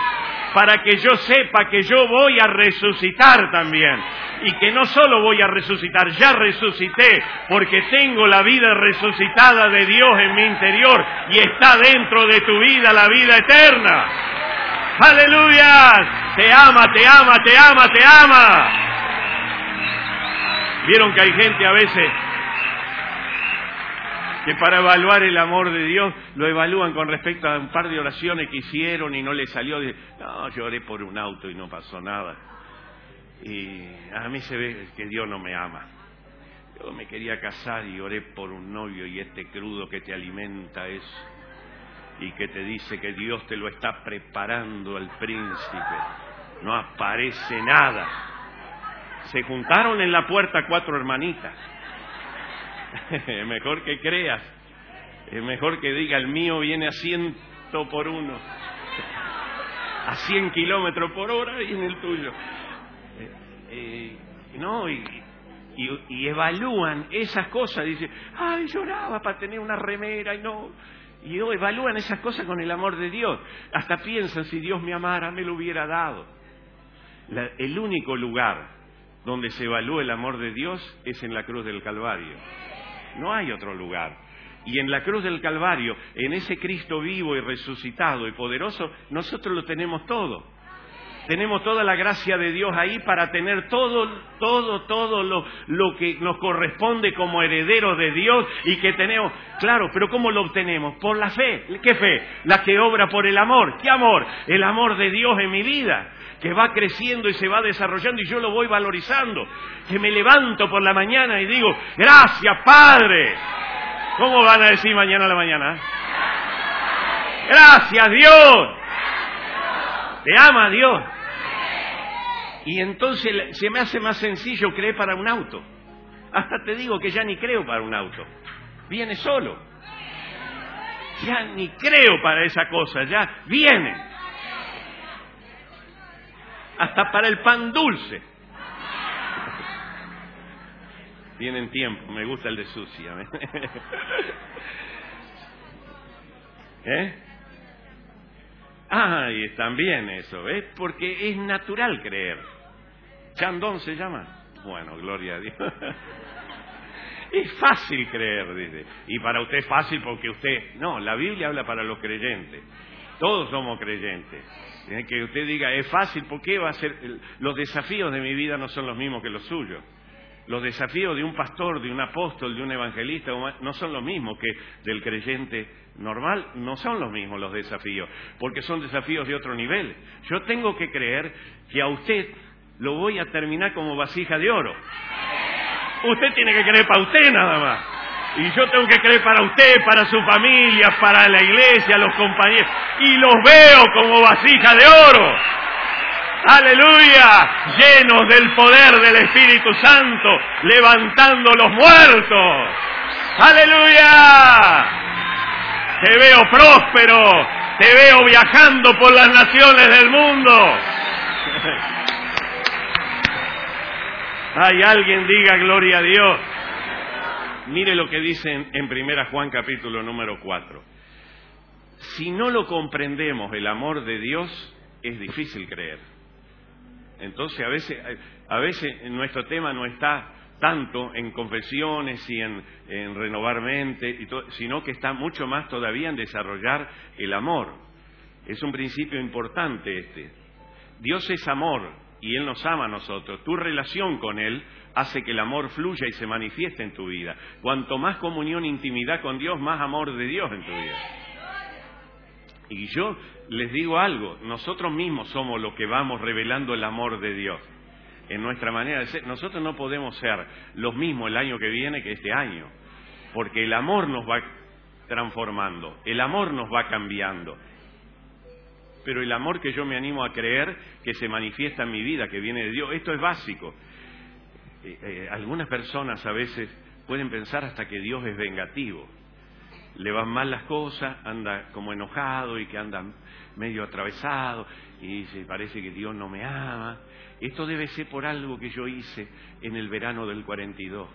para que yo sepa que yo voy a resucitar también. Y que no solo voy a resucitar, ya resucité, porque tengo la vida resucitada de Dios en mi interior y está dentro de tu vida la vida eterna. ¡Aleluya! Te ama, te ama, te ama, te ama. Vieron que hay gente a veces que para evaluar el amor de Dios lo evalúan con respecto a un par de oraciones que hicieron y no le salió. No, yo oré por un auto y no pasó nada. Y a mí se ve que Dios no me ama. Yo me quería casar y oré por un novio y este crudo que te alimenta eso y que te dice que Dios te lo está preparando al príncipe. No aparece nada. Se juntaron en la puerta 4 hermanitas. Es mejor que creas. Es mejor que diga, el mío viene a 100 por 1. A 100 kilómetros por hora y en el tuyo. No, y evalúan esas cosas. Dicen, ay, lloraba para tener una remera y no. Y evalúan esas cosas con el amor de Dios. Hasta piensan, si Dios me amara, me lo hubiera dado. El único lugar donde se evalúa el amor de Dios es en la cruz del Calvario. No hay otro lugar. Y en la cruz del Calvario, en ese Cristo vivo y resucitado y poderoso, nosotros lo tenemos todo. Tenemos toda la gracia de Dios ahí para tener todo lo que nos corresponde como herederos de Dios y que tenemos. Claro, pero ¿cómo lo obtenemos? Por la fe. ¿Qué fe? La que obra por el amor. ¿Qué amor? El amor de Dios en mi vida, que va creciendo y se va desarrollando y yo lo voy valorizando. Que me levanto por la mañana y digo, gracias, Padre. ¿Cómo van a decir mañana a la mañana? Gracias, Dios. Te ama Dios. Y entonces se me hace más sencillo creer para un auto. Hasta te digo que ya ni creo para un auto. Viene solo. Ya ni creo para esa cosa, ya viene. Hasta para el pan dulce. Tienen tiempo, me gusta el de Susi. Y también eso, ¿ves? Porque es natural creer. Chandón se llama. Bueno, gloria a Dios. Es fácil creer, dice. Y para usted es fácil porque usted... No, la Biblia habla para los creyentes. Todos somos creyentes. Que usted diga, es fácil, ¿por qué va a ser? Los desafíos de mi vida no son los mismos que los suyos. Los desafíos de un pastor, de un apóstol, de un evangelista, no son los mismos que del creyente normal. No son los mismos los desafíos, porque son desafíos de otro nivel. Yo tengo que creer que a usted lo voy a terminar como vasija de oro. Usted tiene que creer para usted nada más. Y yo tengo que creer para usted, para su familia, para la iglesia, los compañeros. Y los veo como vasija de oro. ¡Aleluya! Llenos del poder del Espíritu Santo, levantando los muertos. ¡Aleluya! Te veo próspero, te veo viajando por las naciones del mundo. Hay alguien diga gloria a Dios. Mire lo que dicen en 1 Juan capítulo número 4. Si no lo comprendemos, el amor de Dios, es difícil creer. Entonces a veces nuestro tema no está tanto en confesiones y en renovar mente, sino que está mucho más todavía en desarrollar el amor. Es un principio importante este. Dios es amor y Él nos ama a nosotros. Tu relación con Él hace que el amor fluya y se manifieste en tu vida. Cuanto más comunión e intimidad con Dios, más amor de Dios en tu vida. Y yo les digo algo, nosotros mismos somos los que vamos revelando el amor de Dios en nuestra manera de ser. Nosotros no podemos ser los mismos el año que viene que este año, porque el amor nos va transformando, el amor nos va cambiando. Pero el amor que yo me animo a creer que se manifiesta en mi vida, que viene de Dios, esto es básico. Algunas personas a veces pueden pensar hasta que Dios es vengativo. Le van mal las cosas, anda como enojado y que anda medio atravesado y dice, parece que Dios no me ama. Esto debe ser por algo que yo hice en el verano del 42.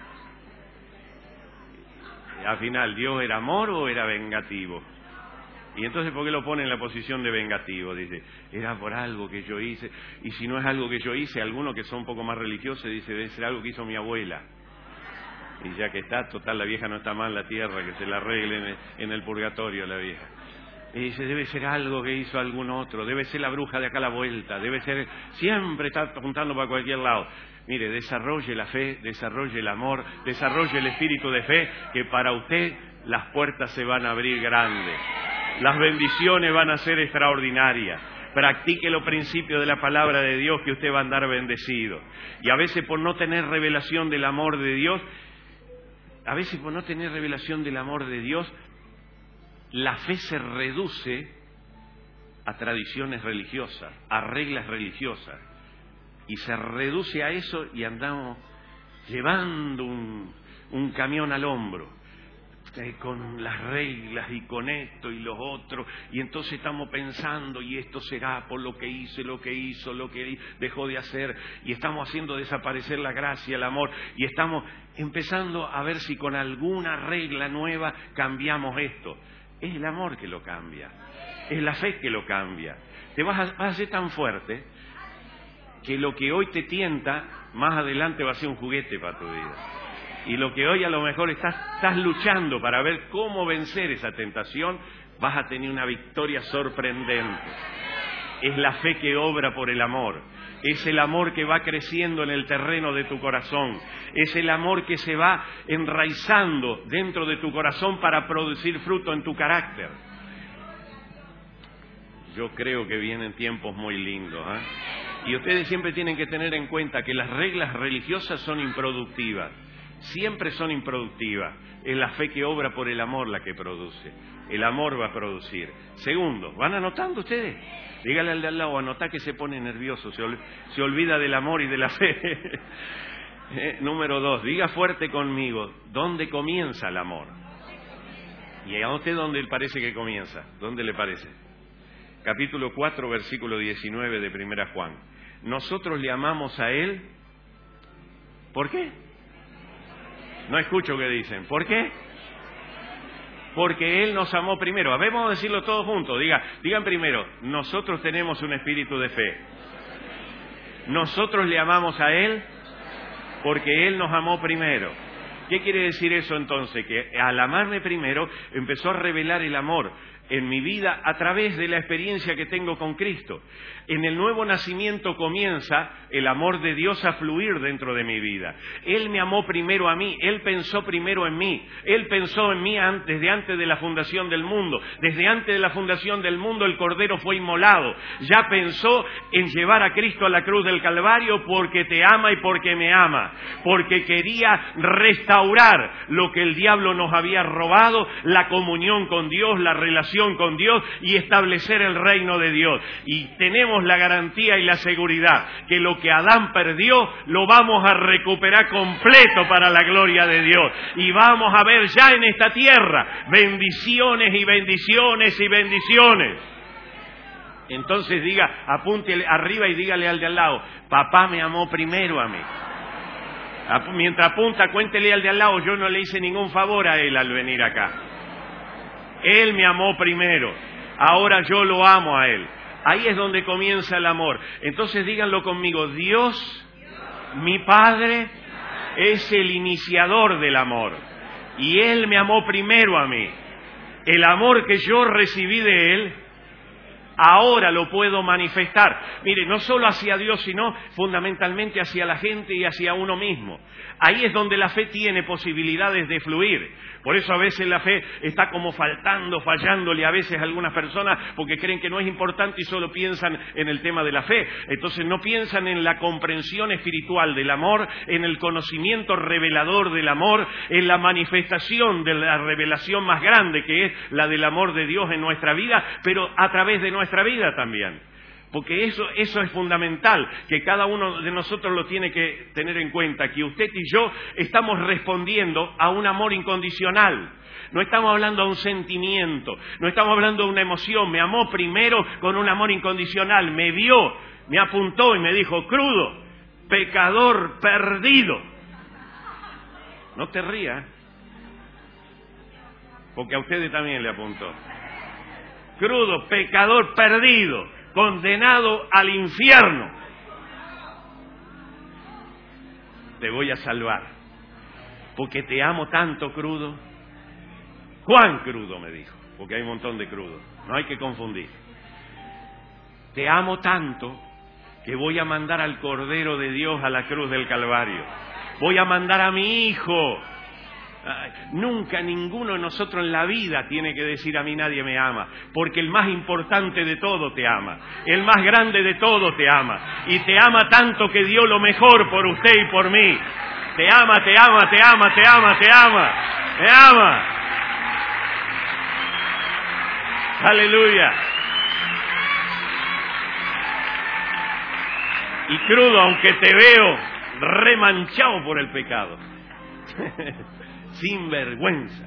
Al final, ¿Dios era amor o era vengativo? Y entonces, ¿por qué lo pone en la posición de vengativo? Dice, era por algo que yo hice. Y si no es algo que yo hice, algunos que son un poco más religiosos dice, debe ser algo que hizo mi abuela. Y ya que está, total, la vieja no está mal en la tierra, que se la arregle en el purgatorio la vieja. Y dice, debe ser algo que hizo algún otro, debe ser la bruja de acá a la vuelta, debe ser, siempre está apuntando para cualquier lado. Mire, desarrolle la fe, desarrolle el amor, desarrolle el espíritu de fe, que para usted las puertas se van a abrir grandes, las bendiciones van a ser extraordinarias. Practique los principios de la palabra de Dios, que usted va a andar bendecido. Y a veces por no tener revelación del amor de Dios, la fe se reduce a tradiciones religiosas, a reglas religiosas. Y se reduce a eso y andamos llevando un camión al hombro, con las reglas y con esto y los otros. Y entonces estamos pensando, y esto será por lo que hice, lo que hizo, lo que dejó de hacer. Y estamos haciendo desaparecer la gracia, el amor. Y estamos empezando a ver si con alguna regla nueva cambiamos esto. Es el amor que lo cambia, es la fe que lo cambia. Te vas a ser tan fuerte que lo que hoy te tienta, más adelante va a ser un juguete para tu vida. Y lo que hoy a lo mejor estás luchando para ver cómo vencer esa tentación, vas a tener una victoria sorprendente. Es la fe que obra por el amor. Es el amor que va creciendo en el terreno de tu corazón. Es el amor que se va enraizando dentro de tu corazón para producir fruto en tu carácter. Yo creo que vienen tiempos muy lindos, ¿eh? Y ustedes siempre tienen que tener en cuenta que las reglas religiosas son improductivas. Siempre son improductivas. Es la fe que obra por el amor la que produce. El amor va a producir. Segundo, ¿van anotando ustedes? Dígale al de al lado, anotá, que se pone nervioso, se olvida del amor y de la fe. Número 2, diga fuerte conmigo, ¿dónde comienza el amor? ¿Y a usted dónde le parece que comienza? ¿Dónde le parece? Capítulo 4, versículo 19 de 1 Juan. Nosotros le amamos a Él. ¿Por qué? No escucho qué dicen. ¿Por qué? Porque Él nos amó primero. A ver, vamos a decirlo todos juntos. Digan primero, nosotros tenemos un espíritu de fe. Nosotros le amamos a Él porque Él nos amó primero. ¿Qué quiere decir eso entonces? Que al amarme primero empezó a revelar el amor en mi vida a través de la experiencia que tengo con Cristo. En el nuevo nacimiento comienza el amor de Dios a fluir dentro de mi vida. Él me amó primero a mí, Él pensó primero en mí, Él pensó en mí desde antes de la fundación del mundo. Desde antes de la fundación del mundo el Cordero fue inmolado. Ya pensó en llevar a Cristo a la cruz del Calvario porque te ama y porque me ama. Porque quería restaurar lo que el diablo nos había robado, la comunión con Dios, la relación con Dios y establecer el reino de Dios. Y tenemos la garantía y la seguridad que lo que Adán perdió lo vamos a recuperar completo para la gloria de Dios. Y vamos a ver ya en esta tierra bendiciones y bendiciones y bendiciones. Entonces apunte arriba y dígale al de al lado, papá me amó primero a mí. Mientras apunta, cuéntele al de al lado, yo no le hice ningún favor a él al venir acá. Él me amó primero, ahora yo lo amo a Él. Ahí es donde comienza el amor. Entonces díganlo conmigo, Dios, mi Padre, es el iniciador del amor. Y Él me amó primero a mí. El amor que yo recibí de Él, ahora lo puedo manifestar. Mire, no solo hacia Dios, sino fundamentalmente hacia la gente y hacia uno mismo. Ahí es donde la fe tiene posibilidades de fluir. Por eso a veces la fe está como fallándole a veces a algunas personas porque creen que no es importante y solo piensan en el tema de la fe. Entonces no piensan en la comprensión espiritual del amor, en el conocimiento revelador del amor, en la manifestación de la revelación más grande que es la del amor de Dios en nuestra vida, pero a través de nuestra vida también. Porque eso es fundamental, que cada uno de nosotros lo tiene que tener en cuenta, que usted y yo estamos respondiendo a un amor incondicional. No estamos hablando de un sentimiento, no estamos hablando de una emoción. Me amó primero con un amor incondicional, me vio, me apuntó y me dijo, crudo, pecador perdido. No te rías, porque a ustedes también le apuntó. crudo, pecador perdido, condenado al infierno. Te voy a salvar, porque te amo tanto, crudo. Juan crudo, me dijo, porque hay un montón de crudos, no hay que confundir. Te amo tanto que voy a mandar al Cordero de Dios a la cruz del Calvario. Voy a mandar a mi Hijo. Nunca ninguno de nosotros en la vida tiene que decir a mí nadie me ama, porque el más importante de todo te ama, el más grande de todo te ama, y te ama tanto que dio lo mejor por usted y por mí. Te ama, te ama, te ama, te ama, te ama, te ama. Aleluya. Y crudo, aunque te veo remanchado por el pecado, sin vergüenza,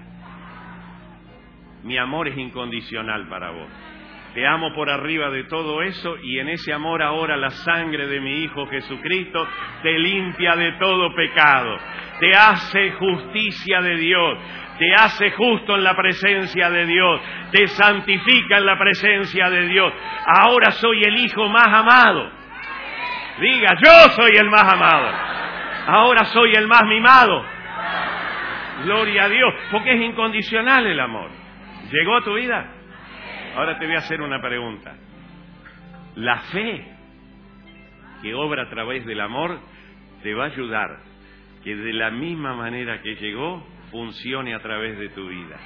mi amor es incondicional para vos. Te amo por arriba de todo eso, y en ese amor ahora la sangre de mi Hijo Jesucristo te limpia de todo pecado, te hace justicia de Dios, te hace justo en la presencia de Dios, te santifica en la presencia de Dios. Ahora soy el Hijo más amado. Diga, yo soy el más amado. Ahora soy el más mimado. Gloria a Dios, porque es incondicional el amor. ¿Llegó a tu vida? Ahora te voy a hacer una pregunta. La fe que obra a través del amor te va a ayudar que de la misma manera que llegó, funcione a través de tu vida.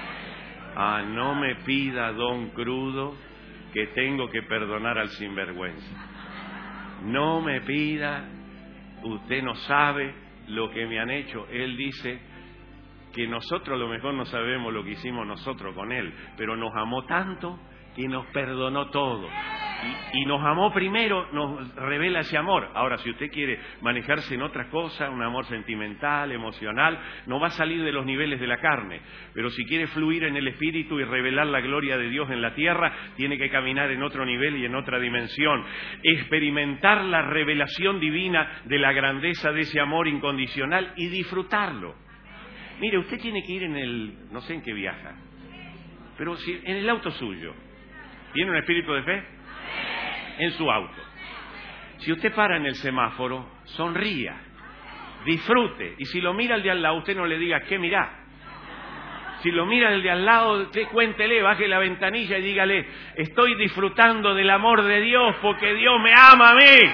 No me pida, don crudo, que tengo que perdonar al sinvergüenza. No me pida, usted no sabe lo que me han hecho. Él dice que nosotros a lo mejor no sabemos lo que hicimos nosotros con Él, pero nos amó tanto que nos perdonó todo. Y nos amó primero, nos revela ese amor. Ahora, si usted quiere manejarse en otras cosas, un amor sentimental, emocional, no va a salir de los niveles de la carne. Pero si quiere fluir en el Espíritu y revelar la gloria de Dios en la tierra, tiene que caminar en otro nivel y en otra dimensión. Experimentar la revelación divina de la grandeza de ese amor incondicional y disfrutarlo. Mire, usted tiene que ir no sé en qué viaja, pero si en el auto suyo, ¿tiene un espíritu de fe? En su auto. Si usted para en el semáforo, sonría, disfrute. Y si lo mira el de al lado, usted no le diga, ¿qué mirá? Si lo mira el de al lado, usted cuéntele, baje la ventanilla y dígale, estoy disfrutando del amor de Dios porque Dios me ama a mí.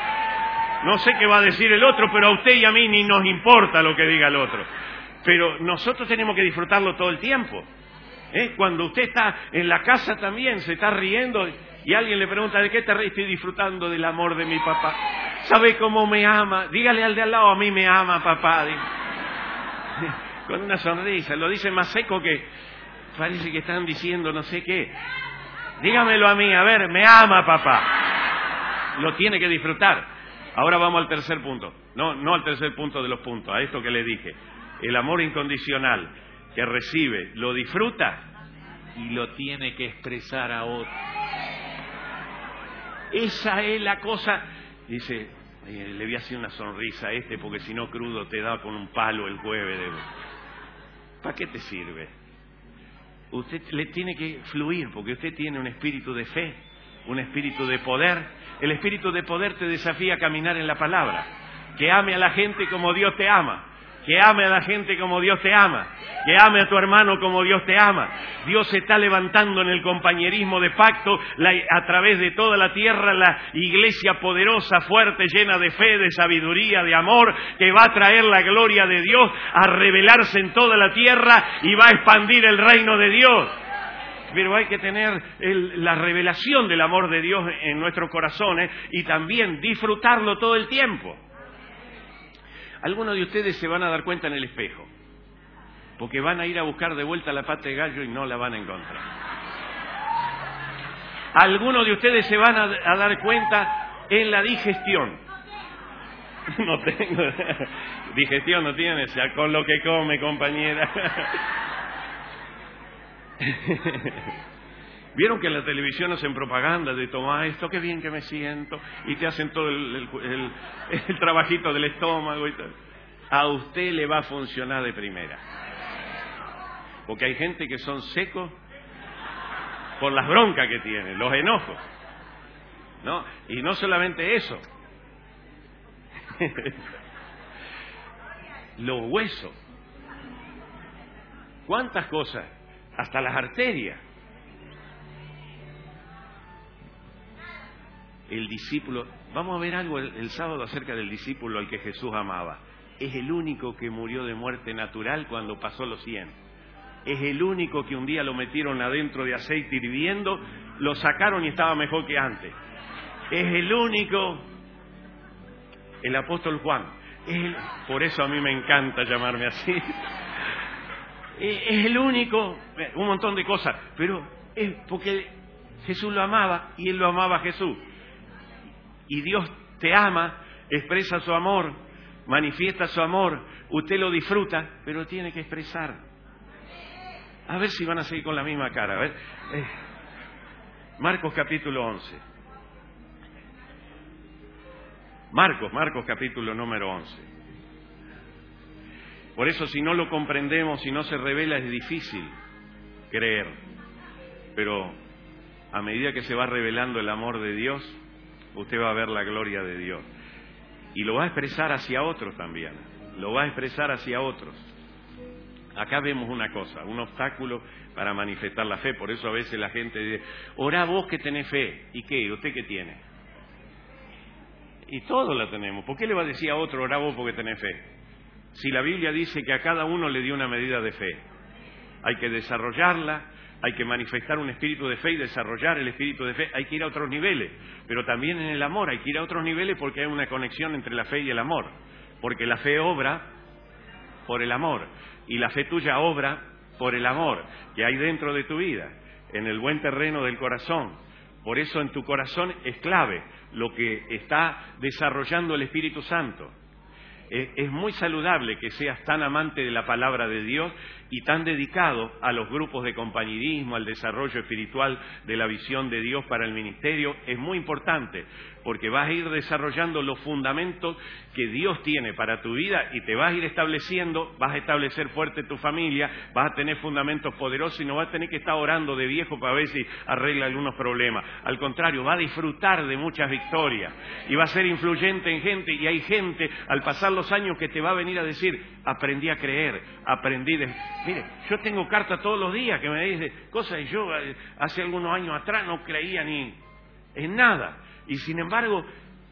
No sé qué va a decir el otro, pero a usted y a mí ni nos importa lo que diga el otro. Pero nosotros tenemos que disfrutarlo todo el tiempo. Cuando usted está en la casa también, se está riendo y alguien le pregunta, ¿de qué te ríes? Estoy disfrutando del amor de mi papá. ¿Sabe cómo me ama? Dígale al de al lado, a mí me ama papá. Con una sonrisa, lo dice más seco que parece que están diciendo no sé qué. Dígamelo a mí, a ver, me ama papá. Lo tiene que disfrutar. Ahora vamos al tercer punto. No al tercer punto de los puntos, a esto que le dije. El amor incondicional que recibe, lo disfruta y lo tiene que expresar a otro. Esa es la cosa. Dice, le voy a hacer una sonrisa a porque si no crudo te da con un palo el jueves. ¿Para qué te sirve? Usted le tiene que fluir porque usted tiene un espíritu de fe, un espíritu de poder. El espíritu de poder te desafía a caminar en la palabra. Que ame a la gente como Dios te ama. Que ame a la gente como Dios te ama. Que ame a tu hermano como Dios te ama. Dios se está levantando en el compañerismo de pacto a través de toda la tierra, la iglesia poderosa, fuerte, llena de fe, de sabiduría, de amor, que va a traer la gloria de Dios a revelarse en toda la tierra y va a expandir el reino de Dios. Pero hay que tener la revelación del amor de Dios en nuestros corazones y también disfrutarlo todo el tiempo. Algunos de ustedes se van a dar cuenta en el espejo, porque van a ir a buscar de vuelta la pata de gallo y no la van a encontrar. Algunos de ustedes se van a dar cuenta en la digestión. No tengo digestión, no tienes, ya con lo que come, compañera. ¿Vieron que en la televisión hacen propaganda de tomar esto? Qué bien que me siento. Y te hacen todo el trabajito del estómago y todo. A usted le va a funcionar de primera. Porque hay gente que son secos por las broncas que tiene, los enojos, ¿no? Y no solamente eso, los huesos, cuántas cosas, hasta las arterias. El discípulo, vamos a ver algo el sábado acerca del discípulo al que Jesús amaba. Es el único que murió de muerte natural cuando pasó los 100. Es el único que un día lo metieron adentro de aceite hirviendo, lo sacaron y estaba mejor que antes. Es el único, el apóstol Juan. Por eso a mí me encanta llamarme así. Es el único, un montón de cosas, pero es porque Jesús lo amaba y él lo amaba a Jesús. Y Dios te ama, expresa su amor, manifiesta su amor, usted lo disfruta, pero tiene que expresar. A ver si van a seguir con la misma cara. A ver. Marcos capítulo 11. Marcos capítulo número 11. Por eso si no lo comprendemos, si no se revela, es difícil creer. Pero a medida que se va revelando el amor de Dios, usted va a ver la gloria de Dios. Y lo va a expresar hacia otros también. Lo va a expresar hacia otros. Acá vemos una cosa, un obstáculo para manifestar la fe. Por eso a veces la gente dice, orá vos que tenés fe. ¿Y qué? ¿Usted qué tiene? Y todos la tenemos. ¿Por qué le va a decir a otro, orá vos porque tenés fe? Si la Biblia dice que a cada uno le dio una medida de fe. Hay que desarrollarla, hay que manifestar un espíritu de fe y desarrollar el espíritu de fe. Hay que ir a otros niveles, pero también en el amor hay que ir a otros niveles porque hay una conexión entre la fe y el amor. Porque la fe obra por el amor y la fe tuya obra por el amor que hay dentro de tu vida, en el buen terreno del corazón. Por eso en tu corazón es clave lo que está desarrollando el Espíritu Santo. Es muy saludable que seas tan amante de la palabra de Dios y tan dedicado a los grupos de compañerismo, al desarrollo espiritual de la visión de Dios para el ministerio. Es muy importante porque vas a ir desarrollando los fundamentos que Dios tiene para tu vida y te vas a ir estableciendo, vas a establecer fuerte tu familia, vas a tener fundamentos poderosos y no vas a tener que estar orando de viejo para ver si arregla algunos problemas. Al contrario, va a disfrutar de muchas victorias y va a ser influyente en gente, y hay gente al pasar los años que te va a venir a decir, aprendí a creer, Mire, yo tengo cartas todos los días que me dicen cosas y yo hace algunos años atrás no creía ni en nada. Y sin embargo,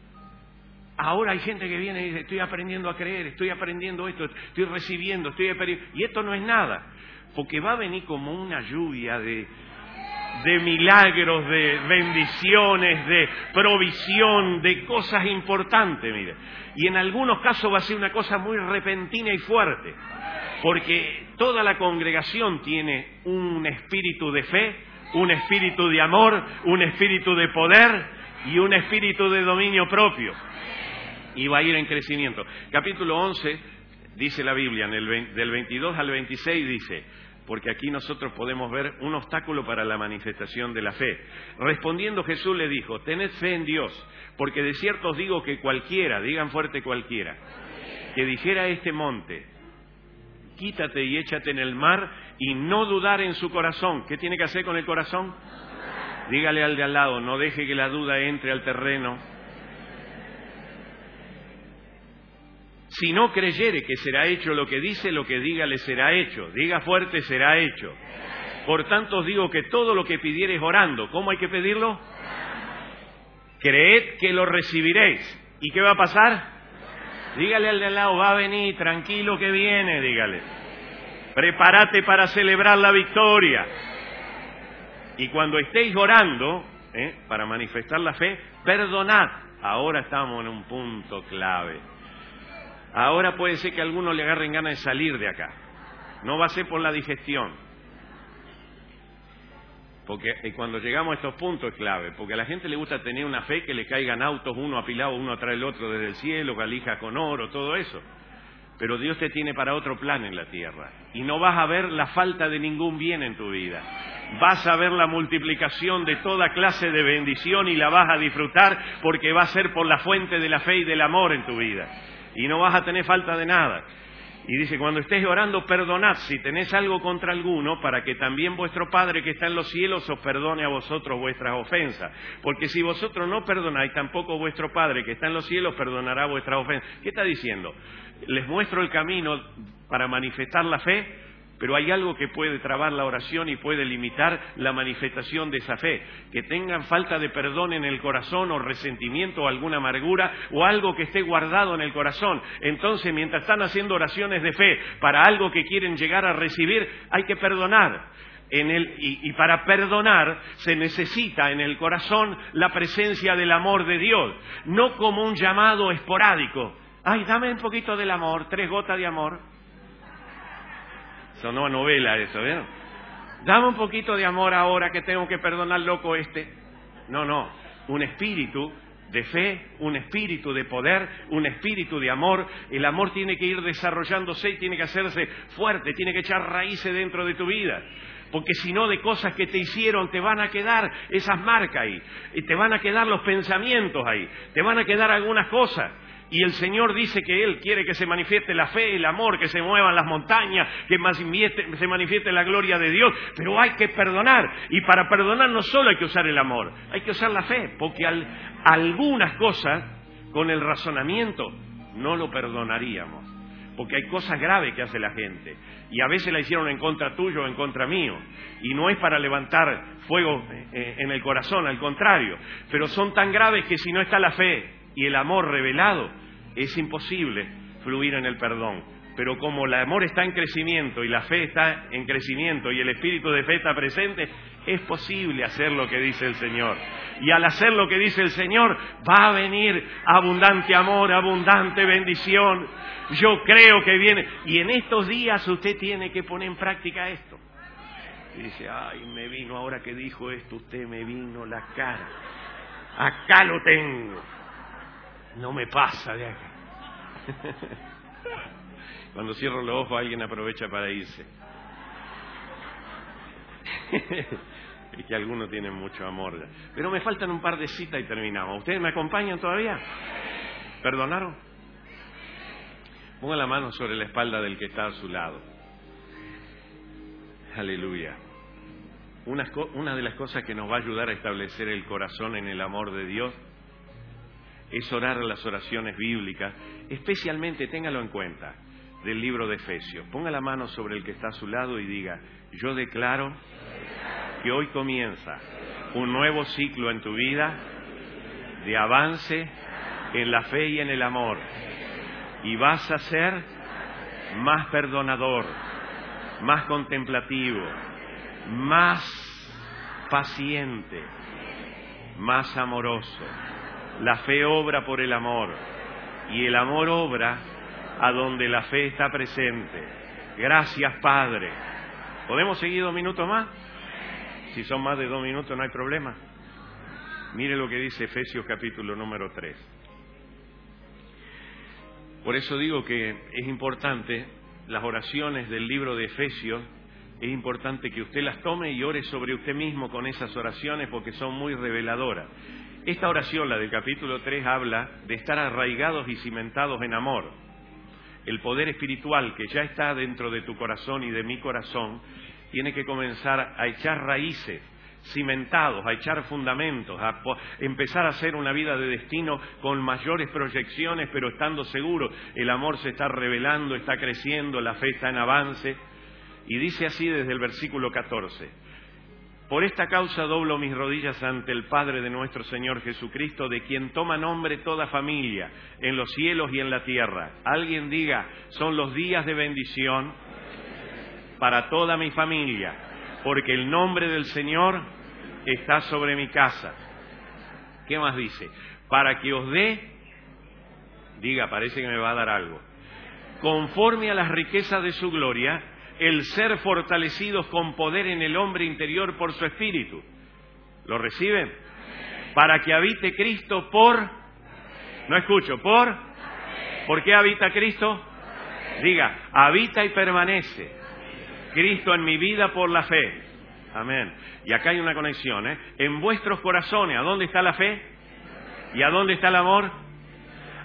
ahora hay gente que viene y dice, estoy aprendiendo a creer, estoy aprendiendo esto, estoy recibiendo, y esto no es nada, porque va a venir como una lluvia de milagros, de bendiciones, de provisión, de cosas importantes, mire. Y en algunos casos va a ser una cosa muy repentina y fuerte, porque toda la congregación tiene un espíritu de fe, un espíritu de amor, un espíritu de poder y un espíritu de dominio propio. Y va a ir en crecimiento. Capítulo 11, dice la Biblia, del 22 al 26 dice, porque aquí nosotros podemos ver un obstáculo para la manifestación de la fe. Respondiendo Jesús le dijo, tened fe en Dios, porque de cierto os digo que cualquiera, digan fuerte cualquiera, que dijera a este monte, quítate y échate en el mar, y no dudar en su corazón. ¿Qué tiene que hacer con el corazón? Dígale al de al lado, no deje que la duda entre al terreno. Si no creyere que será hecho lo que dice, lo que diga le será hecho. Diga fuerte, será hecho. Por tanto os digo que todo lo que pidiereis orando, ¿cómo hay que pedirlo? Creed que lo recibiréis. ¿Y qué va a pasar? Dígale al de al lado, va a venir, tranquilo que viene, dígale. Prepárate para celebrar la victoria. Y cuando estéis orando, para manifestar la fe, perdonad. Ahora estamos en un punto clave. Ahora puede ser que a algunos le agarren ganas de salir de acá. No va a ser por la digestión. Porque cuando llegamos a estos puntos es clave. Porque a la gente le gusta tener una fe que le caigan autos uno apilado uno atrás del otro desde el cielo, valijas con oro, todo eso. Pero Dios te tiene para otro plan en la tierra. Y no vas a ver la falta de ningún bien en tu vida. Vas a ver la multiplicación de toda clase de bendición y la vas a disfrutar porque va a ser por la fuente de la fe y del amor en tu vida. Y no vas a tener falta de nada. Y dice, cuando estés orando, perdonad si tenés algo contra alguno, para que también vuestro Padre que está en los cielos os perdone a vosotros vuestras ofensas. Porque si vosotros no perdonáis, tampoco vuestro Padre que está en los cielos perdonará vuestras ofensas. ¿Qué está diciendo? Les muestro el camino para manifestar la fe, pero hay algo que puede trabar la oración y puede limitar la manifestación de esa fe. Que tengan falta de perdón en el corazón o resentimiento o alguna amargura o algo que esté guardado en el corazón. Entonces, mientras están haciendo oraciones de fe para algo que quieren llegar a recibir, hay que perdonar. Y para perdonar se necesita en el corazón la presencia del amor de Dios, no como un llamado esporádico. Ay, dame un poquito del amor, 3 gotas de amor. Sonó a novela eso, ¿verdad? Dame un poquito de amor ahora que tengo que perdonar loco este. No, un espíritu de fe, un espíritu de poder, un espíritu de amor. El amor tiene que ir desarrollándose y tiene que hacerse fuerte, tiene que echar raíces dentro de tu vida. Porque si no, de cosas que te hicieron te van a quedar esas marcas ahí, y te van a quedar los pensamientos ahí, te van a quedar algunas cosas. Y el Señor dice que Él quiere que se manifieste la fe, el amor, que se muevan las montañas, que se manifieste la gloria de Dios. Pero hay que perdonar. Y para perdonar no solo hay que usar el amor, hay que usar la fe. Porque algunas cosas, con el razonamiento, no lo perdonaríamos. Porque hay cosas graves que hace la gente. Y a veces la hicieron en contra tuyo o en contra mío. Y no es para levantar fuego en el corazón, al contrario. Pero son tan graves que si no está la fe y el amor revelado, es imposible fluir en el perdón. Pero como el amor está en crecimiento y la fe está en crecimiento y el espíritu de fe está presente, es posible hacer lo que dice el Señor. Y al hacer lo que dice el Señor, va a venir abundante amor, abundante bendición. Yo creo que viene. Y en estos días usted tiene que poner en práctica esto. Y dice, ay, me vino, ahora que dijo esto, usted me vino la cara. Acá lo tengo. No me pasa de acá. Cuando cierro los ojos alguien aprovecha para irse. Y que algunos tienen mucho amor. Pero me faltan un par de citas y terminamos. ¿Ustedes me acompañan todavía? ¿Perdonaron? Ponga la mano sobre la espalda del que está a su lado. Aleluya. Una de las cosas que nos va a ayudar a establecer el corazón en el amor de Dios es orar las oraciones bíblicas, especialmente, téngalo en cuenta, del libro de Efesios. Ponga la mano sobre el que está a su lado y diga, yo declaro que hoy comienza un nuevo ciclo en tu vida de avance en la fe y en el amor. Y vas a ser más perdonador, más contemplativo, más paciente, más amoroso. La fe obra por el amor y el amor obra a donde la fe está presente. Gracias, Padre. ¿Podemos seguir 2 minutos más? Si son más de 2 minutos no hay problema. Mire lo que dice Efesios capítulo número 3. Por eso digo que es importante las oraciones del libro de Efesios. Es importante que usted las tome y ore sobre usted mismo con esas oraciones porque son muy reveladoras. Esta oración, la del capítulo 3, habla de estar arraigados y cimentados en amor. El poder espiritual que ya está dentro de tu corazón y de mi corazón tiene que comenzar a echar raíces, cimentados, a echar fundamentos, a empezar a hacer una vida de destino con mayores proyecciones, pero estando seguro, el amor se está revelando, está creciendo, la fe está en avance. Y dice así desde el versículo 14. Por esta causa doblo mis rodillas ante el Padre de nuestro Señor Jesucristo, de quien toma nombre toda familia, en los cielos y en la tierra. Alguien diga, son los días de bendición para toda mi familia, porque el nombre del Señor está sobre mi casa. ¿Qué más dice? Para que os dé, diga, parece que me va a dar algo, conforme a las riquezas de su gloria, el ser fortalecidos con poder en el hombre interior por su espíritu. ¿Lo reciben? Para que habite Cristo no escucho, ¿por qué habita Cristo? Diga, habita y permanece Cristo en mi vida por la fe. Amén. Y acá hay una conexión, En vuestros corazones, ¿a dónde está la fe? ¿Y a dónde está el amor?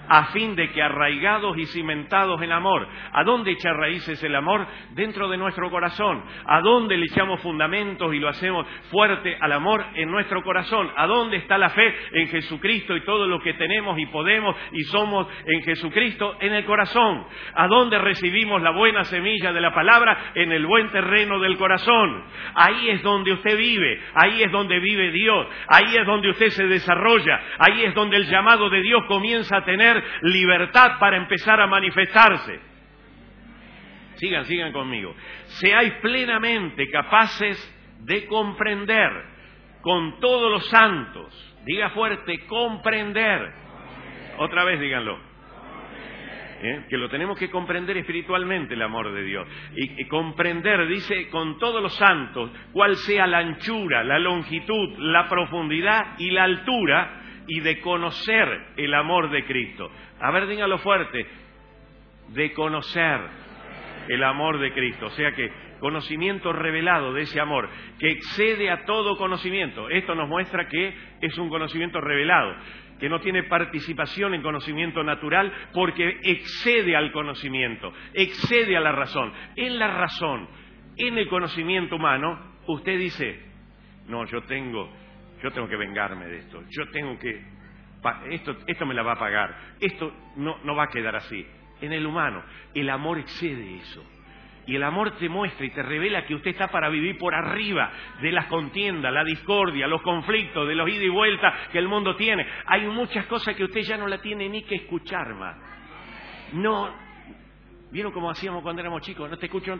a fin de que arraigados y cimentados en amor. ¿A dónde echa raíces el amor? Dentro de nuestro corazón. ¿A dónde le echamos fundamentos y lo hacemos fuerte al amor? En nuestro corazón. ¿A dónde está la fe? En Jesucristo, y todo lo que tenemos y podemos y somos en Jesucristo, en el corazón. ¿A dónde recibimos la buena semilla de la palabra? En el buen terreno del corazón. Ahí es donde usted vive, ahí es donde vive Dios, ahí es donde usted se desarrolla, ahí es donde el llamado de Dios comienza a tener libertad para empezar a manifestarse. Sigan conmigo. Seáis plenamente capaces de comprender con todos los santos. Diga fuerte, comprender. Otra vez díganlo. Que lo tenemos que comprender espiritualmente, el amor de Dios. Y comprender, dice, con todos los santos, cuál sea la anchura, la longitud, la profundidad y la altura, y de conocer el amor de Cristo. A ver, díganlo fuerte. De conocer el amor de Cristo. O sea que conocimiento revelado de ese amor, que excede a todo conocimiento. Esto nos muestra que es un conocimiento revelado, que no tiene participación en conocimiento natural, porque excede al conocimiento, excede a la razón. En la razón, en el conocimiento humano, usted dice, no, yo tengo que vengarme de esto, esto me la va a pagar, esto no va a quedar así. En el humano, el amor excede eso. Y el amor te muestra y te revela que usted está para vivir por arriba de las contiendas, la discordia, los conflictos, de los ida y vuelta que el mundo tiene. Hay muchas cosas que usted ya no la tiene ni que escuchar más. No, ¿vieron cómo hacíamos cuando éramos chicos? No te escucho.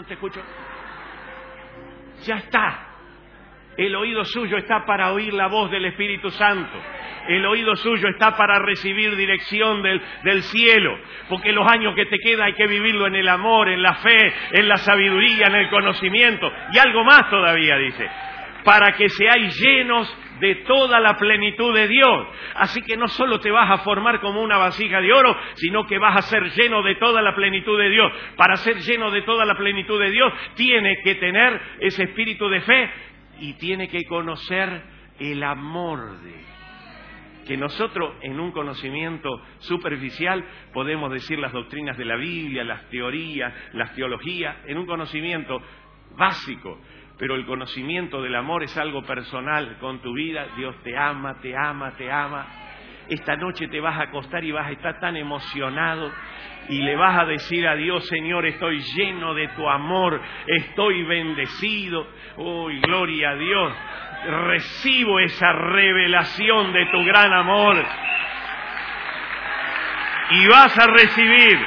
Ya está. El oído suyo está para oír la voz del Espíritu Santo. El oído suyo está para recibir dirección del cielo. Porque los años que te queda hay que vivirlo en el amor, en la fe, en la sabiduría, en el conocimiento. Y algo más todavía dice. Para que seáis llenos de toda la plenitud de Dios. Así que no solo te vas a formar como una vasija de oro, sino que vas a ser lleno de toda la plenitud de Dios. Para ser lleno de toda la plenitud de Dios, tiene que tener ese espíritu de fe y tiene que conocer el amor de Él. Que nosotros en un conocimiento superficial podemos decir las doctrinas de la Biblia, las teorías, las teologías, en un conocimiento básico, pero el conocimiento del amor es algo personal con tu vida. Dios te ama, te ama, te ama. Esta noche te vas a acostar y vas a estar tan emocionado y le vas a decir a Dios, Señor, estoy lleno de tu amor, estoy bendecido. ¡Uy, gloria a Dios! Recibo esa revelación de tu gran amor. Y vas a recibir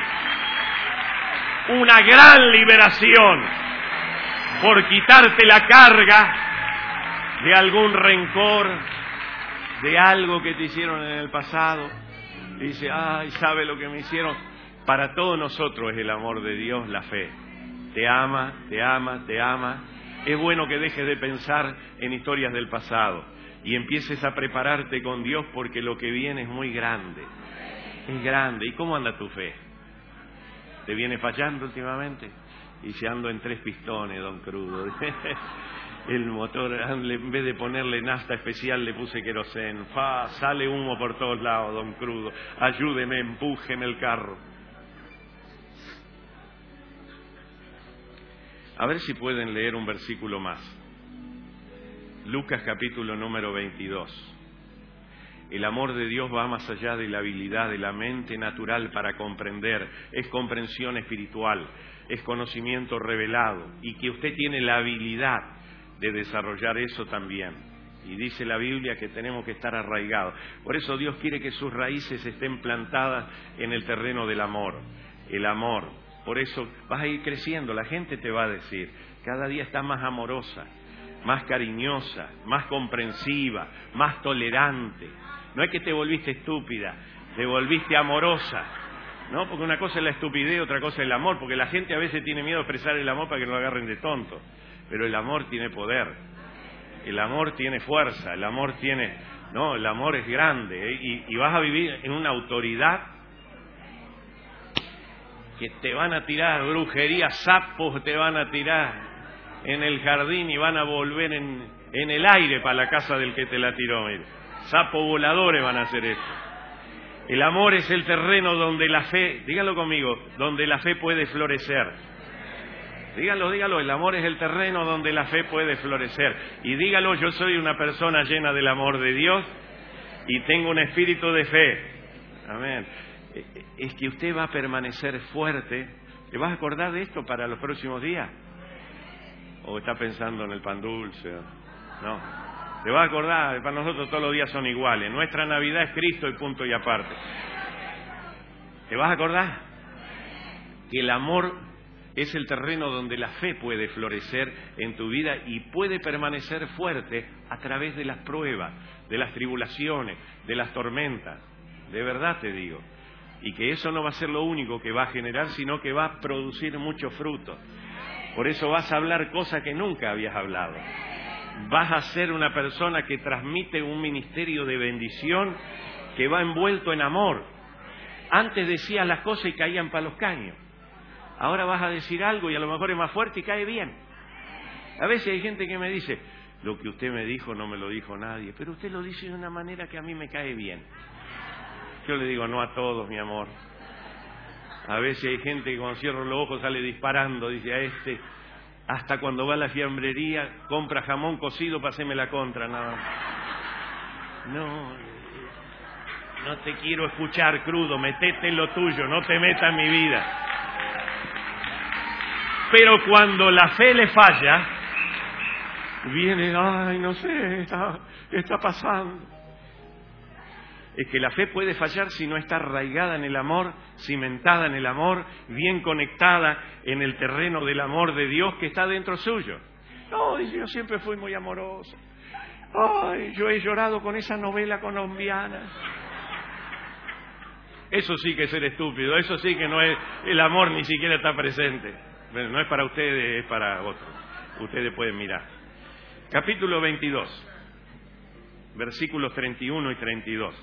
una gran liberación por quitarte la carga de algún rencor, de algo que te hicieron en el pasado. Dice, ay, ¿sabe lo que me hicieron? Para todos nosotros es el amor de Dios, la fe. Te ama, te ama, te ama. Es bueno que dejes de pensar en historias del pasado y empieces a prepararte con Dios, porque lo que viene es muy grande. Es grande. ¿Y cómo anda tu fe? ¿Te viene fallando últimamente? Y se ando en 3 pistones, don Crudo. El motor, en vez de ponerle nafta especial, le puse querosén. Sale humo por todos lados, don Crudo. Ayúdeme, empújeme el carro. A ver si pueden leer un versículo más. Lucas capítulo número 22. El amor de Dios va más allá de la habilidad de la mente natural para comprender. Es comprensión espiritual, es conocimiento revelado, y que usted tiene la habilidad de desarrollar eso también. Y dice la Biblia que tenemos que estar arraigados. Por eso Dios quiere que sus raíces estén plantadas en el terreno del amor. El amor. Por eso vas a ir creciendo. La gente te va a decir, cada día estás más amorosa, más cariñosa, más comprensiva, más tolerante. No es que te volviste estúpida, te volviste amorosa. ¿No? Porque una cosa es la estupidez, otra cosa es el amor. Porque la gente a veces tiene miedo de expresar el amor para que no lo agarren de tonto. Pero el amor tiene poder, el amor tiene fuerza, el amor tiene... No, el amor es grande, y vas a vivir en una autoridad que te van a tirar brujería, sapos te van a tirar en el jardín y van a volver en el aire para la casa del que te la tiró. Mire. Sapos voladores van a hacer eso. El amor es el terreno donde la fe, díganlo conmigo, donde la fe puede florecer. Díganlo, el amor es el terreno donde la fe puede florecer. Y dígalo, yo soy una persona llena del amor de Dios y tengo un espíritu de fe. Amén. Es que usted va a permanecer fuerte. ¿Te vas a acordar de esto para los próximos días? ¿O está pensando en el pan dulce? No. Te vas a acordar, para nosotros todos los días son iguales. Nuestra Navidad es Cristo y punto y aparte. ¿Te vas a acordar? Que el amor es el terreno donde la fe puede florecer en tu vida y puede permanecer fuerte a través de las pruebas, de las tribulaciones, de las tormentas. De verdad te digo. Y que eso no va a ser lo único que va a generar, sino que va a producir mucho fruto. Por eso vas a hablar cosas que nunca habías hablado. Vas a ser una persona que transmite un ministerio de bendición que va envuelto en amor. Antes decías las cosas y caían para los caños. Ahora vas a decir algo y a lo mejor es más fuerte y cae bien. A veces hay gente que me dice, lo que usted me dijo no me lo dijo nadie, pero usted lo dice de una manera que a mí me cae bien. Yo le digo, no a todos, mi amor. A veces hay gente que cuando cierro los ojos sale disparando, dice a este... Hasta cuando va a la fiambrería, compra jamón cocido para hacerme la contra, nada más. No te quiero escuchar crudo, metete en lo tuyo, no te metas en mi vida. Pero cuando la fe le falla, viene, ay, no sé, ¿qué está pasando? Es que la fe puede fallar si no está arraigada en el amor, cimentada en el amor, bien conectada en el terreno del amor de Dios que está dentro suyo. No, dice, yo siempre fui muy amoroso. Ay, yo he llorado con esa novela colombiana. Eso sí que es ser estúpido, eso sí que no es, el amor ni siquiera está presente. Bueno, no es para ustedes, es para otros. Ustedes pueden mirar. Capítulo 22, versículos 31 y 32.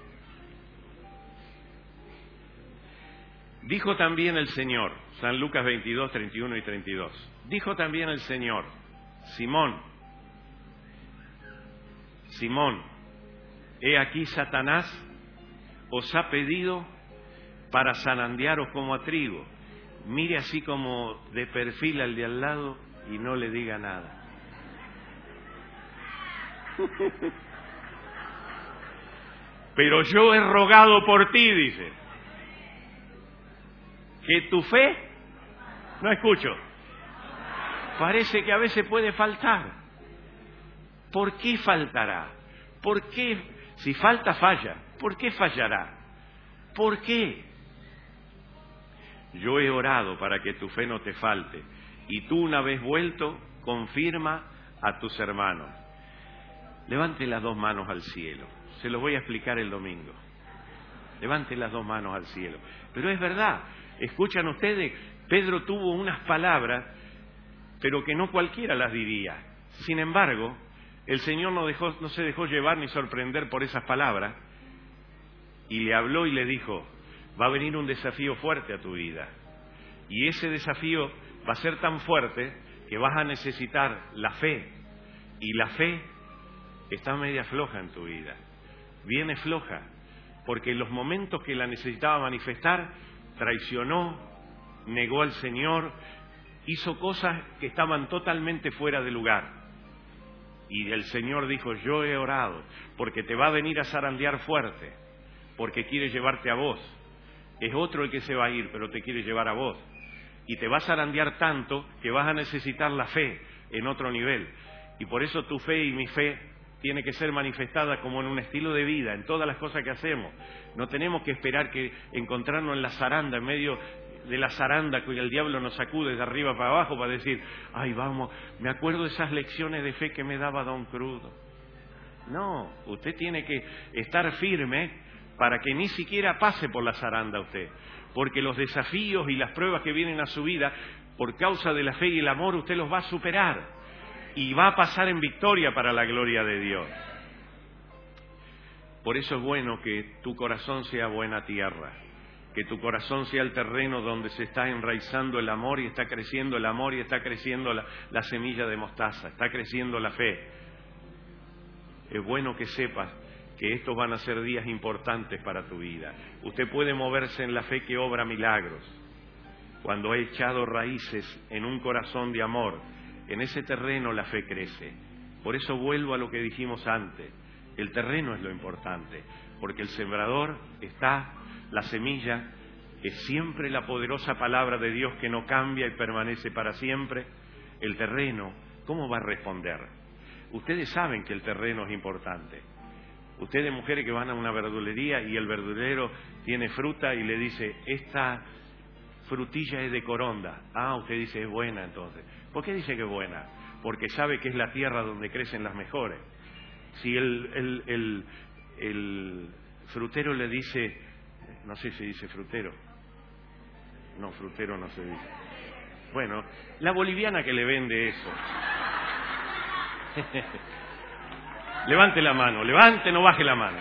Dijo también el Señor, San Lucas 22, 31 y 32. Dijo también el Señor, Simón, he aquí Satanás os ha pedido para zarandearos como a trigo. Mire así como de perfil al de al lado y no le diga nada. Pero yo he rogado por ti, dice, que tu fe, no escucho, parece que a veces puede faltar. ¿Por qué faltará? ¿Por qué? Si falta, falla. ¿Por qué fallará? ¿Por qué? Yo he orado para que tu fe no te falte, y tú, una vez vuelto, confirma a tus hermanos. Levante las dos manos al cielo. Se los voy a explicar el domingo. Levante las dos manos al cielo. Pero es verdad. Escuchan ustedes, Pedro tuvo unas palabras, pero que no cualquiera las diría. Sin embargo, el Señor no se dejó llevar ni sorprender por esas palabras, y le habló y le dijo, va a venir un desafío fuerte a tu vida. Y ese desafío va a ser tan fuerte que vas a necesitar la fe. Y la fe está media floja en tu vida. Viene floja, porque en los momentos que la necesitaba manifestar, traicionó, negó al Señor, hizo cosas que estaban totalmente fuera de lugar. Y el Señor dijo, yo he orado, porque te va a venir a zarandear fuerte, porque quiere llevarte a vos. Es otro el que se va a ir, pero te quiere llevar a vos. Y te va a zarandear tanto que vas a necesitar la fe en otro nivel. Y por eso tu fe y mi fe tiene que ser manifestada como en un estilo de vida, en todas las cosas que hacemos. No tenemos que esperar que encontrarnos en la zaranda, en medio de la zaranda que el diablo nos sacude de arriba para abajo para decir, ay, vamos, me acuerdo de esas lecciones de fe que me daba Don Crudo. No, usted tiene que estar firme para que ni siquiera pase por la zaranda usted, porque los desafíos y las pruebas que vienen a su vida, por causa de la fe y el amor, usted los va a superar. Y va a pasar en victoria para la gloria de Dios. Por eso es bueno que tu corazón sea buena tierra, que tu corazón sea el terreno donde se está enraizando el amor y está creciendo el amor y está creciendo la semilla de mostaza, está creciendo la fe. Es bueno que sepas que estos van a ser días importantes para tu vida. Usted puede moverse en la fe que obra milagros. Cuando ha echado raíces en un corazón de amor, en ese terreno la fe crece. Por eso vuelvo a lo que dijimos antes. El terreno es lo importante, porque el sembrador está, la semilla, es siempre la poderosa palabra de Dios que no cambia y permanece para siempre. El terreno, ¿cómo va a responder? Ustedes saben que el terreno es importante. Ustedes, mujeres que van a una verdulería y el verdulero tiene fruta y le dice, esta frutilla es de Coronda. Ah, usted dice, es buena entonces. ¿Por qué dice que es buena? Porque sabe que es la tierra donde crecen las mejores. Si el frutero le dice, no sé si dice frutero. No, frutero no se dice. Bueno, la boliviana que le vende eso. Levante la mano, levante, no baje la mano.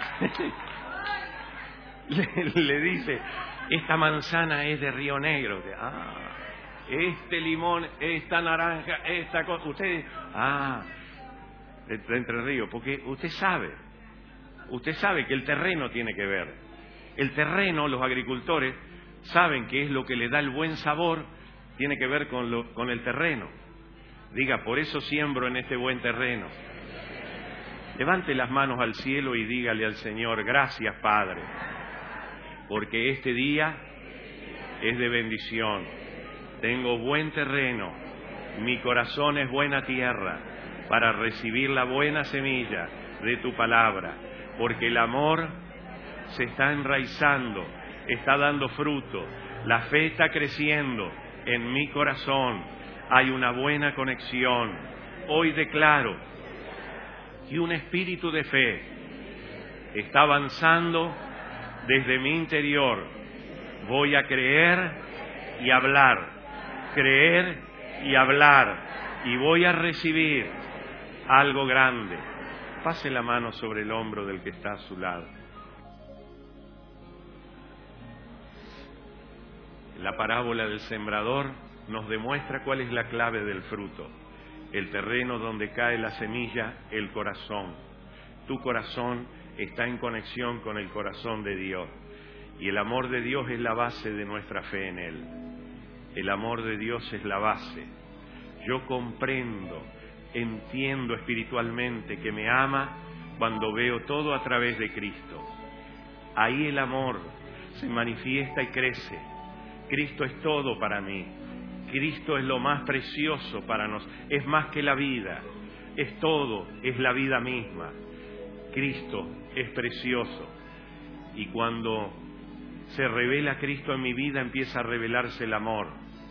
Le dice, esta manzana es de Río Negro. Este limón, esta naranja, esta cosa. Usted, de Entre Ríos, porque usted sabe que el terreno tiene que ver. El terreno, los agricultores saben que es lo que le da el buen sabor, tiene que ver con el terreno. Diga, por eso siembro en este buen terreno. Levante las manos al cielo y dígale al Señor, gracias Padre, porque este día es de bendición. Tengo buen terreno, mi corazón es buena tierra para recibir la buena semilla de tu palabra, porque el amor se está enraizando, está dando fruto, la fe está creciendo en mi corazón, hay una buena conexión. Hoy declaro que un espíritu de fe está avanzando desde mi interior. Voy a creer y hablar, y voy a recibir algo grande. Pase la mano sobre el hombro del que está a su lado. La parábola del sembrador nos demuestra cuál es la clave del fruto. El terreno donde cae la semilla, el corazón. Tu corazón está en conexión con el corazón de Dios. Y el amor de Dios es la base de nuestra fe en Él. El amor de Dios es la base. Yo comprendo, entiendo espiritualmente que me ama cuando veo todo a través de Cristo. Ahí el amor se manifiesta y crece. Cristo es todo para mí. Cristo es lo más precioso para nosotros. Es más que la vida. Es todo, es la vida misma. Cristo es precioso. Y cuando se revela Cristo en mi vida, empieza a revelarse el amor.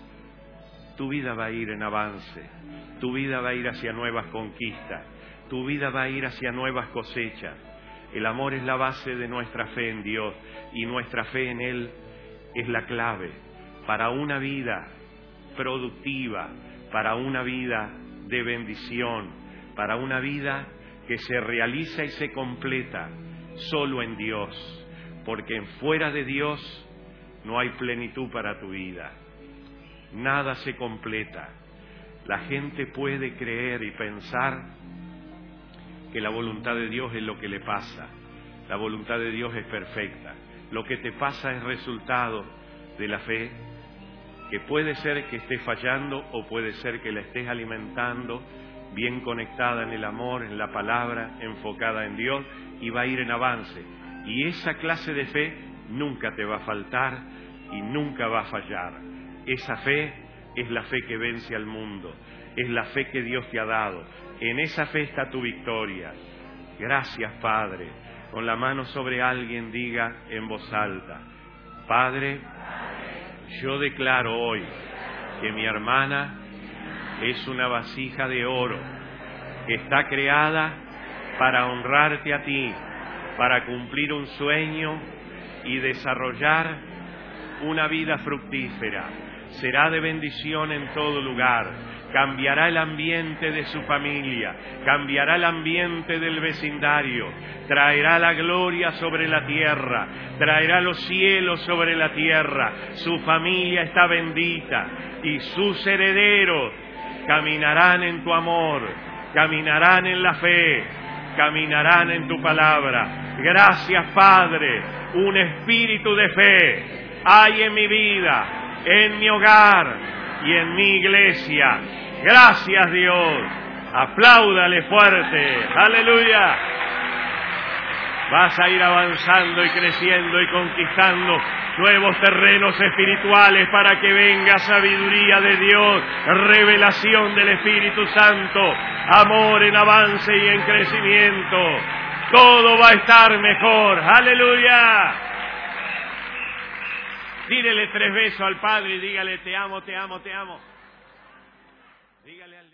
Tu vida va a ir en avance. Tu vida va a ir hacia nuevas conquistas. Tu vida va a ir hacia nuevas cosechas. El amor es la base de nuestra fe en Dios. Y nuestra fe en Él es la clave para una vida productiva, para una vida de bendición, para una vida que se realiza y se completa solo en Dios, porque fuera de Dios no hay plenitud para tu vida, nada se completa. La gente puede creer y pensar que la voluntad de Dios es lo que le pasa, la voluntad de Dios es perfecta, lo que te pasa es resultado de la fe, que puede ser que estés fallando o puede ser que la estés alimentando, bien conectada en el amor, en la palabra, enfocada en Dios, y va a ir en avance. Y esa clase de fe nunca te va a faltar y nunca va a fallar. Esa fe es la fe que vence al mundo, es la fe que Dios te ha dado. En esa fe está tu victoria. Gracias, Padre. Con la mano sobre alguien diga en voz alta, Padre, yo declaro hoy que mi hermana es una vasija de oro que está creada para honrarte a ti, para cumplir un sueño y desarrollar una vida fructífera. Será de bendición en todo lugar. Cambiará el ambiente de su familia, cambiará el ambiente del vecindario, traerá la gloria sobre la tierra, traerá los cielos sobre la tierra. Su familia está bendita y sus herederos caminarán en tu amor, caminarán en la fe, caminarán en tu palabra. Gracias, Padre. Un espíritu de fe hay en mi vida, en mi hogar y en mi iglesia. Gracias, Dios. Apláudale fuerte. Aleluya. Vas a ir avanzando y creciendo y conquistando nuevos terrenos espirituales para que venga sabiduría de Dios, revelación del Espíritu Santo, amor en avance y en crecimiento. Todo va a estar mejor. ¡Aleluya! Tírele 3 besos al Padre y dígale: te amo, te amo, te amo. Dígale al